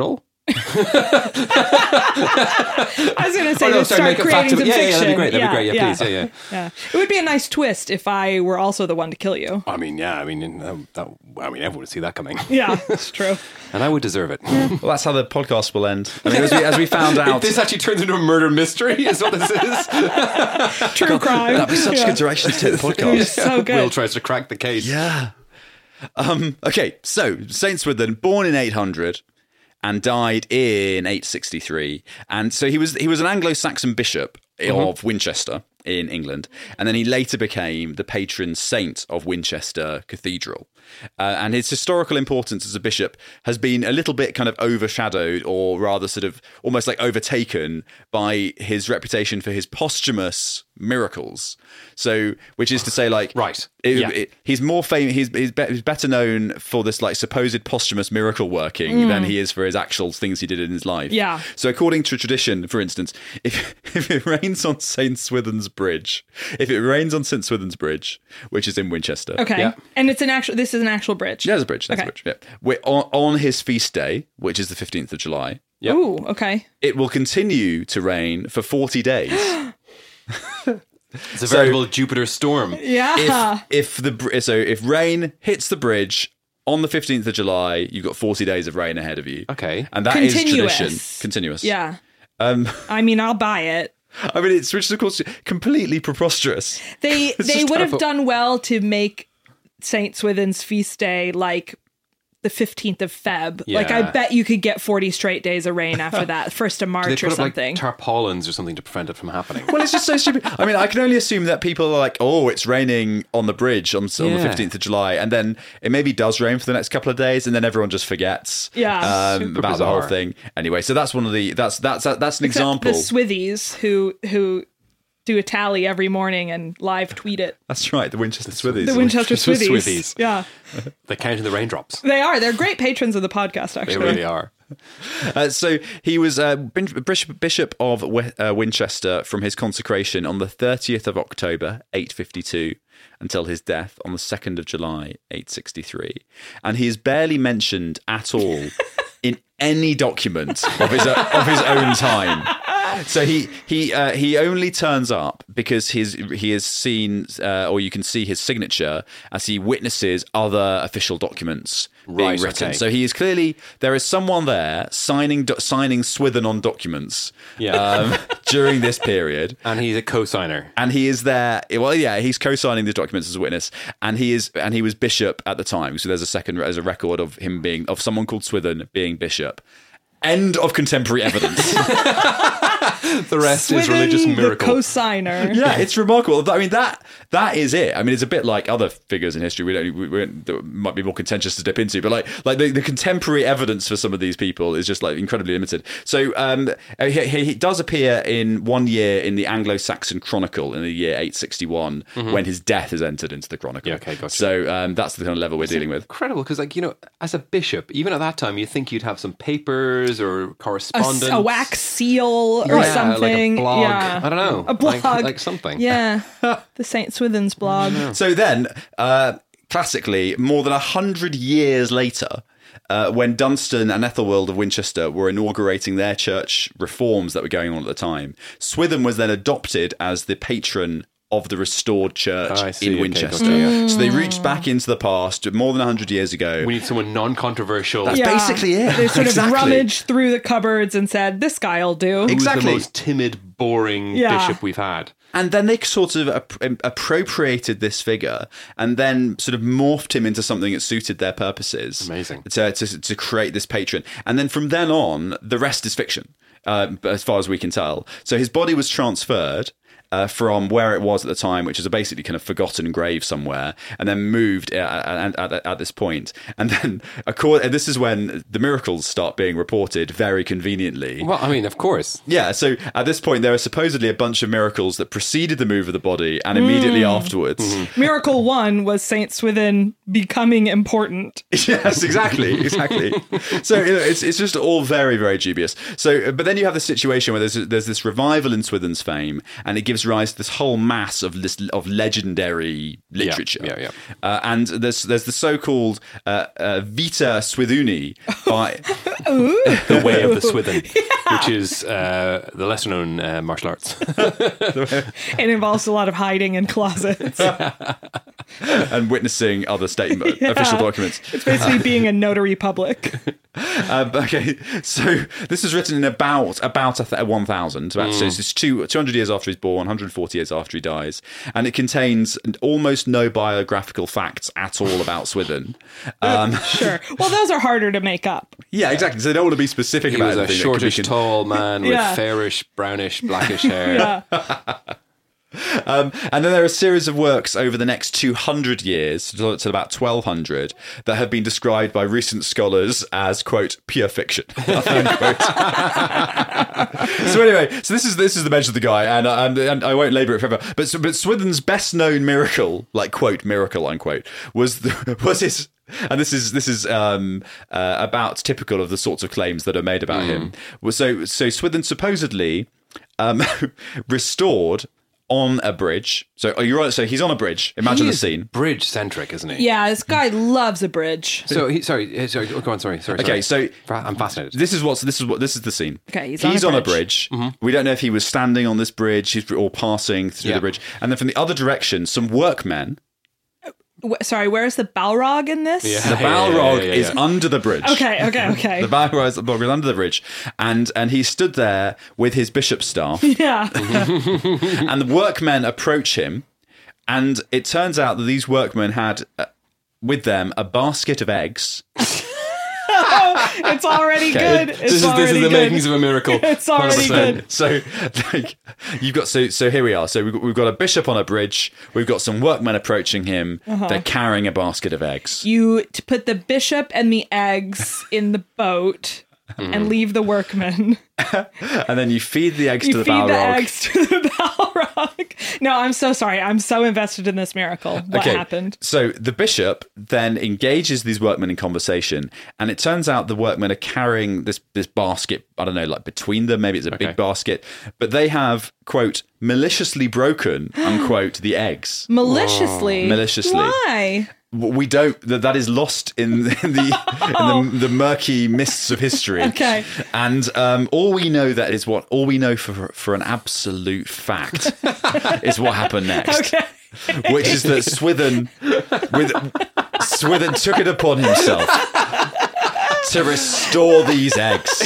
[SPEAKER 4] I was going to say,
[SPEAKER 5] Oh, no,
[SPEAKER 4] to
[SPEAKER 5] sorry,
[SPEAKER 4] start
[SPEAKER 5] make it
[SPEAKER 4] creating
[SPEAKER 5] factual.
[SPEAKER 4] some
[SPEAKER 5] Yeah, yeah,
[SPEAKER 4] fiction.
[SPEAKER 5] that'd be great, that'd be great. Yeah, please, yeah, yeah.
[SPEAKER 4] yeah. It would be a nice twist if I were also the one to kill you.
[SPEAKER 5] I mean, yeah, I mean, that, that, I mean, everyone would see that coming.
[SPEAKER 4] Yeah, it's true.
[SPEAKER 5] And I would deserve it.
[SPEAKER 6] Well, that's how the podcast will end. I mean, as we, as we found out,
[SPEAKER 5] This actually turns into a murder mystery, is what this is.
[SPEAKER 4] True crime.
[SPEAKER 6] that'd be such
[SPEAKER 4] Yeah.
[SPEAKER 6] a good direction to take the podcast.
[SPEAKER 4] So good.
[SPEAKER 5] Will tries to crack the case.
[SPEAKER 6] Yeah. Um, okay, so Saint Swithin, born in eight hundred and died in eight sixty-three, and so he was he was an Anglo-Saxon bishop of Winchester in England, and then he later became the patron saint of Winchester Cathedral. Uh, and his historical importance as a bishop has been a little bit kind of overshadowed, or rather sort of almost like overtaken by his reputation for his posthumous miracles. So, which is to say, like,
[SPEAKER 5] Right.
[SPEAKER 6] it-
[SPEAKER 5] Yeah.
[SPEAKER 6] it- he's more famous. He's, he's, be- he's better known for this like supposed posthumous miracle working than he is for his actual things he did in his life.
[SPEAKER 4] Yeah.
[SPEAKER 6] So, according to tradition, for instance, if if it rains on Saint Swithin's Bridge, if it rains on Saint Swithin's Bridge, which is in Winchester,
[SPEAKER 4] Okay.
[SPEAKER 5] Yeah.
[SPEAKER 4] And it's an actual, this is an actual bridge.
[SPEAKER 6] yeah, there's a bridge. There's
[SPEAKER 4] Okay.
[SPEAKER 6] a bridge. Yeah, we're on, on his feast day, which is the fifteenth of July.
[SPEAKER 5] Yep.
[SPEAKER 4] Ooh, okay.
[SPEAKER 6] It will continue to rain for forty days.
[SPEAKER 5] It's a veritable Jupiter storm.
[SPEAKER 4] Yeah.
[SPEAKER 6] if if the br- so if rain hits the bridge on the fifteenth of July, you've got forty days of rain ahead of you.
[SPEAKER 5] Okay.
[SPEAKER 6] And that is
[SPEAKER 4] Continuous.
[SPEAKER 6] tradition. Continuous.
[SPEAKER 4] Yeah.
[SPEAKER 6] Um,
[SPEAKER 4] I mean, I'll buy it.
[SPEAKER 6] I mean, it's which is of course completely preposterous.
[SPEAKER 4] They
[SPEAKER 6] It's
[SPEAKER 4] they
[SPEAKER 6] just
[SPEAKER 4] would have
[SPEAKER 6] terrible.
[SPEAKER 4] done well to make Saint Swithin's feast day like the fifteenth of Feb. Like, I
[SPEAKER 5] Yeah.
[SPEAKER 4] bet you could get forty straight days of rain after that, first of
[SPEAKER 5] They
[SPEAKER 4] March
[SPEAKER 5] put
[SPEAKER 4] or
[SPEAKER 5] up like
[SPEAKER 4] something.
[SPEAKER 5] tarpaulins or something to prevent it from happening.
[SPEAKER 6] Well, it's just so stupid. I mean, I can only assume that people are like, "Oh, it's raining on the bridge on, on the
[SPEAKER 5] Yeah.
[SPEAKER 6] fifteenth of July," and then it maybe does rain for the next couple of days, and then everyone just forgets
[SPEAKER 4] Yeah.
[SPEAKER 6] um,
[SPEAKER 5] Super
[SPEAKER 6] about the whole
[SPEAKER 5] bizarre.
[SPEAKER 6] thing. Anyway, so that's one of the that's that's that's an
[SPEAKER 4] Except
[SPEAKER 6] example.
[SPEAKER 4] the Swithies who who do a tally every morning and live tweet it.
[SPEAKER 6] That's right, the Winchester Swithies.
[SPEAKER 4] The Winchester
[SPEAKER 5] Winchester
[SPEAKER 4] Swithies.
[SPEAKER 5] Swithies.
[SPEAKER 4] Yeah.
[SPEAKER 5] They're counting the raindrops.
[SPEAKER 4] They are. They're great patrons of the podcast,
[SPEAKER 5] They
[SPEAKER 4] actually.
[SPEAKER 5] really are.
[SPEAKER 6] Uh, so he was uh, bin- bishop, bishop of We- uh, Winchester from his consecration on the thirtieth of October, eight fifty-two, until his death on the second of July, eight sixty-three. And he is barely mentioned at all in any document of his, uh, of his own time. So he he uh, he only turns up because his he is seen, uh, or you can see his signature as he witnesses other official documents being
[SPEAKER 5] Right,
[SPEAKER 6] written.
[SPEAKER 5] okay.
[SPEAKER 6] So he is clearly there is someone there signing do- signing Swithin on documents
[SPEAKER 5] Yeah.
[SPEAKER 6] um, during this period.
[SPEAKER 5] And he's a co-signer.
[SPEAKER 6] And he is there. Well, yeah, he's co-signing these documents as a witness, and he is, and he was bishop at the time. So there's a second, there's a record of him being of someone called Swithin being bishop. End of contemporary evidence.
[SPEAKER 5] The rest is
[SPEAKER 4] Swithin,
[SPEAKER 5] religious
[SPEAKER 4] the
[SPEAKER 5] miracle.
[SPEAKER 4] co-signer.
[SPEAKER 6] Yeah, it's remarkable. I mean, that that is it. I mean, it's a bit like other figures in history. We don't, we, we that might be more contentious to dip into, but like like the, the contemporary evidence for some of these people is just like incredibly limited. So um, he, he he does appear in one year in the Anglo-Saxon Chronicle in the year eight sixty-one when his death is entered into the Chronicle.
[SPEAKER 5] Yeah, okay, gotcha.
[SPEAKER 6] So um, that's the kind of level we're dealing with.
[SPEAKER 5] Incredible, because, like, you know, as a bishop, even at that time, you think you'd have some papers or
[SPEAKER 4] A,
[SPEAKER 5] correspondence,
[SPEAKER 4] s- a wax seal or
[SPEAKER 5] Yeah, like a
[SPEAKER 4] something.
[SPEAKER 5] blog.
[SPEAKER 4] Yeah.
[SPEAKER 5] I don't know.
[SPEAKER 4] A blog.
[SPEAKER 5] Like- like something.
[SPEAKER 4] Yeah. The Saint Swithin's blog.
[SPEAKER 6] So then, uh, classically, more than a hundred years later, uh, when Dunstan and Ethelwald of Winchester were inaugurating their church reforms that were going on at the time, Swithin was then adopted as the patron of the restored church
[SPEAKER 5] Oh, I see.
[SPEAKER 6] in
[SPEAKER 5] Okay,
[SPEAKER 6] Winchester.
[SPEAKER 5] gotcha, yeah.
[SPEAKER 6] So they reached back into the past more than a hundred years ago.
[SPEAKER 5] We need someone non-controversial.
[SPEAKER 6] That's
[SPEAKER 4] Yeah.
[SPEAKER 6] basically it.
[SPEAKER 4] They sort
[SPEAKER 6] Exactly.
[SPEAKER 4] of rummaged through the cupboards and said, this guy'll do.
[SPEAKER 5] Who's
[SPEAKER 6] Exactly.
[SPEAKER 5] the most timid, boring
[SPEAKER 4] Yeah.
[SPEAKER 5] bishop we've had.
[SPEAKER 6] And then they sort of ap- appropriated this figure and then sort of morphed him into something that suited their purposes.
[SPEAKER 5] Amazing.
[SPEAKER 6] To, to, to create this patron. And then from then on, the rest is fiction, uh, as far as we can tell. So his body was transferred uh, from where it was at the time, which is a basically kind of forgotten grave somewhere, and then moved at, at, at, at this point. And then, accord- and this is when the miracles start being reported very conveniently.
[SPEAKER 5] Well, I mean, of course.
[SPEAKER 6] Yeah, so at this point, there are supposedly a bunch of miracles that preceded the move of the body and immediately afterwards.
[SPEAKER 4] Miracle one was Saint Swithin becoming important.
[SPEAKER 6] Yes, exactly, exactly. So you know, it's it's just all very very dubious. So, but then you have the situation where there's there's this revival in Swithin's fame, and it gives gives rise to this whole mass of this, of legendary literature.
[SPEAKER 5] Yeah, yeah, yeah.
[SPEAKER 6] Uh, and there's there's the so-called uh, uh, Vita Swithuni by
[SPEAKER 5] The Way of the Swithin, yeah. which is uh, the lesser-known uh, martial arts.
[SPEAKER 4] It involves a lot of hiding in closets.
[SPEAKER 6] and witnessing other state
[SPEAKER 4] Yeah.
[SPEAKER 6] official documents.
[SPEAKER 4] It's basically being a notary public.
[SPEAKER 6] Uh, okay, so this is written in about about a th- one thousand. About, So it's two, two hundred years after he's born, one hundred forty years after he dies. And it contains almost no biographical facts at all about Swithin. Um,
[SPEAKER 4] Sure. Well, those are harder to make up.
[SPEAKER 6] yeah, exactly. So they don't want to be specific
[SPEAKER 5] He
[SPEAKER 6] about
[SPEAKER 5] was a
[SPEAKER 6] anything that could be
[SPEAKER 5] shortish,
[SPEAKER 6] con-
[SPEAKER 5] tall man with
[SPEAKER 4] Yeah.
[SPEAKER 5] fairish, brownish, blackish hair.
[SPEAKER 4] Yeah.
[SPEAKER 6] Um, and then there are a series of works over the next two hundred years, to, to about twelve hundred, that have been described by recent scholars as, quote, pure fiction. Unquote. So anyway, so this is this is the measure of the guy, and, and, and I won't labour it forever. But, but Swithin's best known miracle, like, quote, miracle, unquote, was the, was his... And this is this is um, uh, about typical of the sorts of claims that are made about him. Well, So, so Swithin supposedly um, restored... on a bridge. So oh, you're right. So he's on a bridge. Imagine
[SPEAKER 5] He
[SPEAKER 6] the
[SPEAKER 5] is
[SPEAKER 6] scene.
[SPEAKER 5] Bridge centric, isn't he?
[SPEAKER 4] Yeah, this guy loves a bridge.
[SPEAKER 5] So he, sorry, uh, sorry. Go on. Sorry, sorry.
[SPEAKER 6] Okay,
[SPEAKER 5] sorry.
[SPEAKER 6] so
[SPEAKER 5] Fa- I'm fascinated.
[SPEAKER 6] This is what's this is what this is the scene.
[SPEAKER 4] Okay, he's on a
[SPEAKER 6] on a
[SPEAKER 4] bridge.
[SPEAKER 6] bridge. We don't know if he was standing on this bridge he's, or passing through
[SPEAKER 5] Yeah.
[SPEAKER 6] the bridge. And then from the other direction, some workmen.
[SPEAKER 4] W- sorry, where's the Balrog in this?
[SPEAKER 5] Yeah.
[SPEAKER 6] The Balrog
[SPEAKER 5] yeah, yeah,
[SPEAKER 6] is
[SPEAKER 5] yeah.
[SPEAKER 6] under the bridge.
[SPEAKER 4] Okay, okay, okay.
[SPEAKER 6] The Balrog is Balrog is under the bridge, and and he stood there with his bishop's staff.
[SPEAKER 4] Yeah.
[SPEAKER 6] And the workmen approach him, and it turns out that these workmen had uh, with them a basket of eggs.
[SPEAKER 4] It's already
[SPEAKER 6] Okay.
[SPEAKER 4] good. It's
[SPEAKER 5] This is this
[SPEAKER 4] already
[SPEAKER 5] is the
[SPEAKER 4] good.
[SPEAKER 5] makings of a miracle.
[SPEAKER 4] It's already
[SPEAKER 5] one hundred percent.
[SPEAKER 4] good.
[SPEAKER 6] So, like, you've got so so here we are. So we've got, we've got a bishop on a bridge. We've got some workmen approaching him.
[SPEAKER 4] Uh-huh.
[SPEAKER 6] They're carrying a basket of eggs.
[SPEAKER 4] You to put the bishop and the eggs in the boat and leave the workmen.
[SPEAKER 6] And then you feed the eggs
[SPEAKER 4] You
[SPEAKER 6] to the
[SPEAKER 4] feed
[SPEAKER 6] Balrog.
[SPEAKER 4] the eggs to the Balrog. No, I'm so sorry. I'm so invested in this miracle. What
[SPEAKER 6] Okay,
[SPEAKER 4] happened?
[SPEAKER 6] So the bishop then engages these workmen in conversation, and it turns out the workmen are carrying this this basket. I don't know, like between them. Maybe it's a
[SPEAKER 5] Okay.
[SPEAKER 6] big basket, but they have, quote, maliciously broken, unquote, the eggs.
[SPEAKER 4] Maliciously.
[SPEAKER 6] Maliciously.
[SPEAKER 4] Why?
[SPEAKER 6] We don't. That that is lost in, in the in the, the murky mists of history.
[SPEAKER 4] Okay.
[SPEAKER 6] And um, all we know that is what all we know for for an absolute fact is what happened next.
[SPEAKER 4] Okay.
[SPEAKER 6] Which is that Swithin, with Swithin took it upon himself to restore these eggs.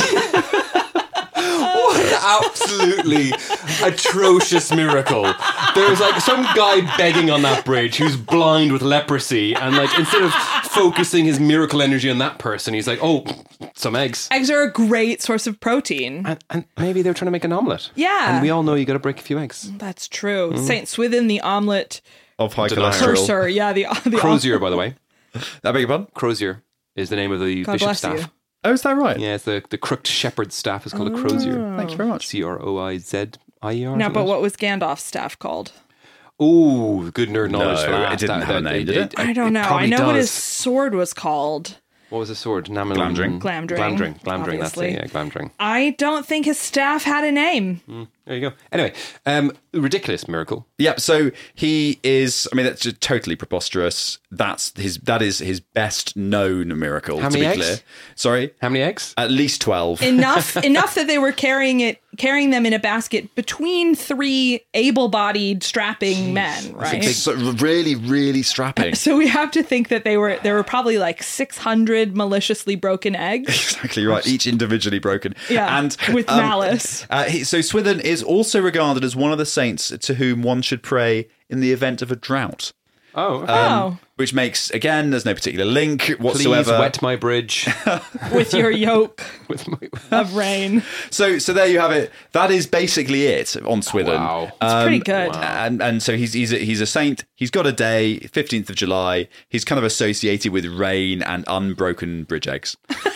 [SPEAKER 5] Absolutely atrocious miracle. There's like some guy begging on that bridge who's blind with leprosy, and like instead of focusing his miracle energy on that person, he's like, oh, some eggs.
[SPEAKER 4] Eggs are a great source of protein.
[SPEAKER 5] And, and maybe they're trying to make an omelette.
[SPEAKER 4] Yeah.
[SPEAKER 5] And we all know you got to break a few eggs.
[SPEAKER 4] That's true. Saint Swithin, the omelet
[SPEAKER 6] Of high
[SPEAKER 5] Denial.
[SPEAKER 6] cholesterol.
[SPEAKER 4] cursor. Yeah, the, the
[SPEAKER 5] Crozier, by the way.
[SPEAKER 6] I beg your pardon?
[SPEAKER 5] Crozier is the name of the
[SPEAKER 4] God
[SPEAKER 5] bishop's
[SPEAKER 4] bless you.
[SPEAKER 5] staff.
[SPEAKER 6] Oh, is that right?
[SPEAKER 5] Yeah, it's the, the crooked shepherd's staff is called a crozier.
[SPEAKER 6] Thank you very much.
[SPEAKER 5] C R O I Z I E R.
[SPEAKER 4] No, but what was Gandalf's staff called?
[SPEAKER 5] Ooh, good nerd knowledge.
[SPEAKER 6] No,
[SPEAKER 5] for that.
[SPEAKER 6] it didn't
[SPEAKER 5] That-
[SPEAKER 6] have a
[SPEAKER 5] that-
[SPEAKER 6] name, did it?
[SPEAKER 4] I don't know. I
[SPEAKER 5] probably
[SPEAKER 4] know what his
[SPEAKER 5] does.
[SPEAKER 4] sword was called.
[SPEAKER 5] What was the sword? Namal-
[SPEAKER 6] Glamdring.
[SPEAKER 4] Glamdring,
[SPEAKER 5] Glamdring. Glamdring, that's
[SPEAKER 4] obviously.
[SPEAKER 5] it. Yeah, Glamdring.
[SPEAKER 4] I don't think his staff had a name.
[SPEAKER 5] There you go. Anyway, um, ridiculous miracle.
[SPEAKER 6] Yep. So he is. I mean, that's just totally preposterous. That's his. That is his best known miracle.
[SPEAKER 5] How
[SPEAKER 6] to
[SPEAKER 5] many
[SPEAKER 6] be
[SPEAKER 5] eggs?
[SPEAKER 6] clear. Sorry.
[SPEAKER 5] How many eggs?
[SPEAKER 6] At least twelve.
[SPEAKER 4] Enough enough that they were carrying it carrying them in a basket between three able-bodied strapping men, right?
[SPEAKER 6] So really, really strapping.
[SPEAKER 4] So we have to think that they were there were probably like six hundred maliciously broken eggs.
[SPEAKER 6] Exactly right. Each individually broken.
[SPEAKER 4] Yeah,
[SPEAKER 6] And
[SPEAKER 4] with
[SPEAKER 6] um,
[SPEAKER 4] malice.
[SPEAKER 6] Uh, he, so Swithin is also regarded as one of the saints to whom one should pray in the event of a drought.
[SPEAKER 5] Oh, okay.
[SPEAKER 4] Oh,
[SPEAKER 6] Which makes, again, there's no particular link
[SPEAKER 5] Please
[SPEAKER 6] whatsoever.
[SPEAKER 5] wet my bridge
[SPEAKER 4] with your yoke
[SPEAKER 5] with my.
[SPEAKER 4] of rain.
[SPEAKER 6] So, so there you have it. That is basically it on Swithin.
[SPEAKER 5] Wow.
[SPEAKER 4] It's pretty good.
[SPEAKER 6] And and so he's he's a, he's a saint. He's got a day, fifteenth of July. He's kind of associated with rain and unbroken bridge eggs.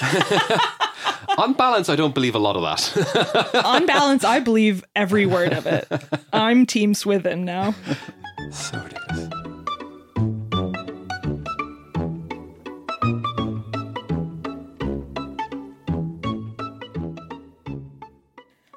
[SPEAKER 5] On balance, I don't believe a lot of that.
[SPEAKER 4] On balance, I believe every word of it. I'm Team Swithin now.
[SPEAKER 5] So ridiculous.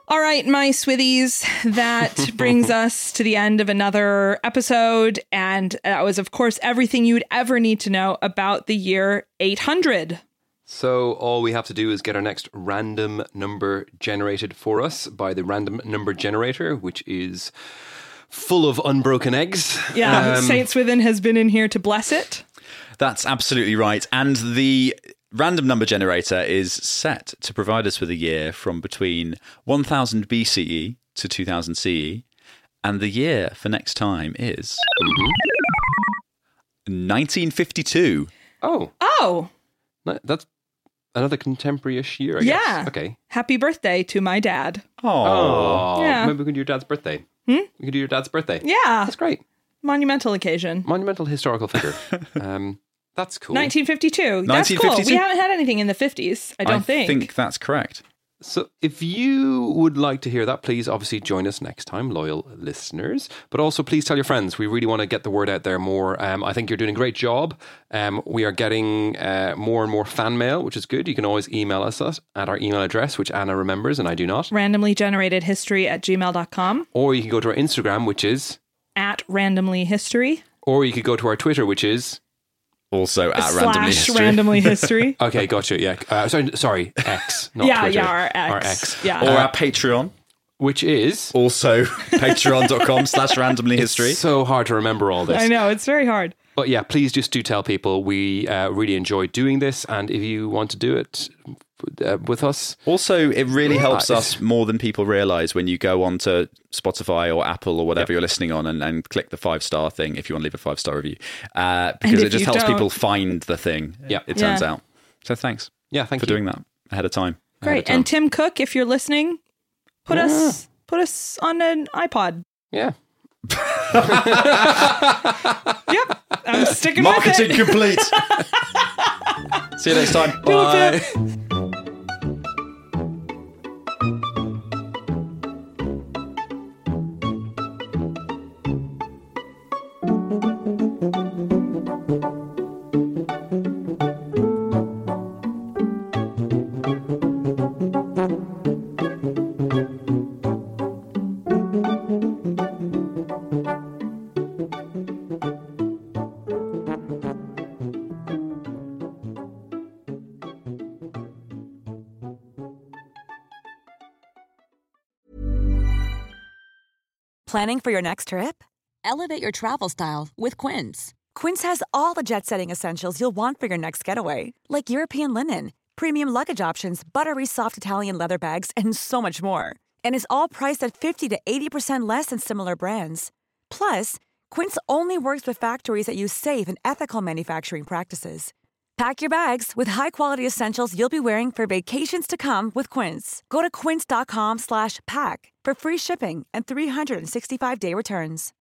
[SPEAKER 4] All right, my Swithies, that brings us to the end of another episode. And that was, of course, everything you'd ever need to know about the year eight hundred.
[SPEAKER 5] So all we have to do is get our next random number generated for us by the random number generator, which is full of unbroken eggs.
[SPEAKER 4] Yeah,
[SPEAKER 5] Um,
[SPEAKER 4] Saint Swithin has been in here to bless it.
[SPEAKER 6] That's absolutely right. And the random number generator is set to provide us with a year from between one thousand B C E to two thousand C E. And the year for next time is mm-hmm. nineteen fifty-two.
[SPEAKER 5] Oh,
[SPEAKER 4] Oh,
[SPEAKER 5] no, that's another contemporary-ish year, I
[SPEAKER 4] yeah.
[SPEAKER 5] guess. Okay.
[SPEAKER 4] Happy birthday to my dad.
[SPEAKER 6] Oh.
[SPEAKER 4] Yeah.
[SPEAKER 5] Maybe we can do your dad's birthday.
[SPEAKER 4] Hmm?
[SPEAKER 5] We can do your dad's birthday.
[SPEAKER 4] Yeah.
[SPEAKER 5] That's great.
[SPEAKER 4] Monumental occasion.
[SPEAKER 5] Monumental historical figure. um, that's cool.
[SPEAKER 4] nineteen fifty-two. That's
[SPEAKER 6] nineteen
[SPEAKER 4] cool.
[SPEAKER 6] fifty-two?
[SPEAKER 4] We haven't had anything in the fifties, I don't
[SPEAKER 6] I
[SPEAKER 4] think.
[SPEAKER 6] think that's correct.
[SPEAKER 5] So if you would like to hear that, please obviously join us next time, loyal listeners. But also please tell your friends. We really want to get the word out there more. Um, I think you're doing a great job. Um, we are getting uh, more and more fan mail, which is good. You can always email us at our email address, which Anna remembers and I do not.
[SPEAKER 4] Randomly generated history at gmail dot com.
[SPEAKER 5] Or you can go to our Instagram, which is...
[SPEAKER 4] At randomly history.
[SPEAKER 5] Or you could go to our Twitter, which is...
[SPEAKER 6] Also at
[SPEAKER 4] slash
[SPEAKER 6] randomly history.
[SPEAKER 4] randomly history.
[SPEAKER 5] Okay, gotcha. Yeah. Uh, sorry, sorry, X, not
[SPEAKER 4] yeah,
[SPEAKER 5] Twitter.
[SPEAKER 4] yeah, our X.
[SPEAKER 5] Our X.
[SPEAKER 4] Yeah.
[SPEAKER 6] Or our Patreon.
[SPEAKER 5] Which is...
[SPEAKER 6] Also patreon.com slash randomly history.
[SPEAKER 5] It's so hard to remember all this.
[SPEAKER 4] I know, it's very hard.
[SPEAKER 5] But yeah, please just do tell people. We uh, really enjoy doing this. And if you want to do it uh, with us...
[SPEAKER 6] Also, it really helps
[SPEAKER 5] Uh,
[SPEAKER 6] us more than people realise when you go on to Spotify or Apple or whatever
[SPEAKER 5] Yep.
[SPEAKER 6] you're listening on and, and click the five-star thing if you want to leave a five-star review. Uh, because
[SPEAKER 4] if
[SPEAKER 6] it just
[SPEAKER 4] you
[SPEAKER 6] helps
[SPEAKER 4] don't-
[SPEAKER 6] people find the thing,
[SPEAKER 5] Yeah.
[SPEAKER 6] it turns
[SPEAKER 4] Yeah.
[SPEAKER 6] out. So thanks
[SPEAKER 5] Yeah, thank
[SPEAKER 6] for
[SPEAKER 5] you.
[SPEAKER 6] doing that ahead of time.
[SPEAKER 4] Great. And Tim Cook, if you're listening, put us put us on an iPod.
[SPEAKER 5] Yeah.
[SPEAKER 4] Yep. I'm sticking
[SPEAKER 6] Marketing
[SPEAKER 4] with it.
[SPEAKER 6] complete. See you next time.
[SPEAKER 5] Bye.
[SPEAKER 8] Planning for your next trip? Elevate your travel style with Quince. Quince has all the jet-setting essentials you'll want for your next getaway, like European linen, premium luggage options, buttery soft Italian leather bags, and so much more. And is all priced at fifty to eighty percent less than similar brands. Plus, Quince only works with factories that use safe and ethical manufacturing practices. Pack your bags with high-quality essentials you'll be wearing for vacations to come with Quince. Go to quince.com slash pack for free shipping and three sixty-five day returns.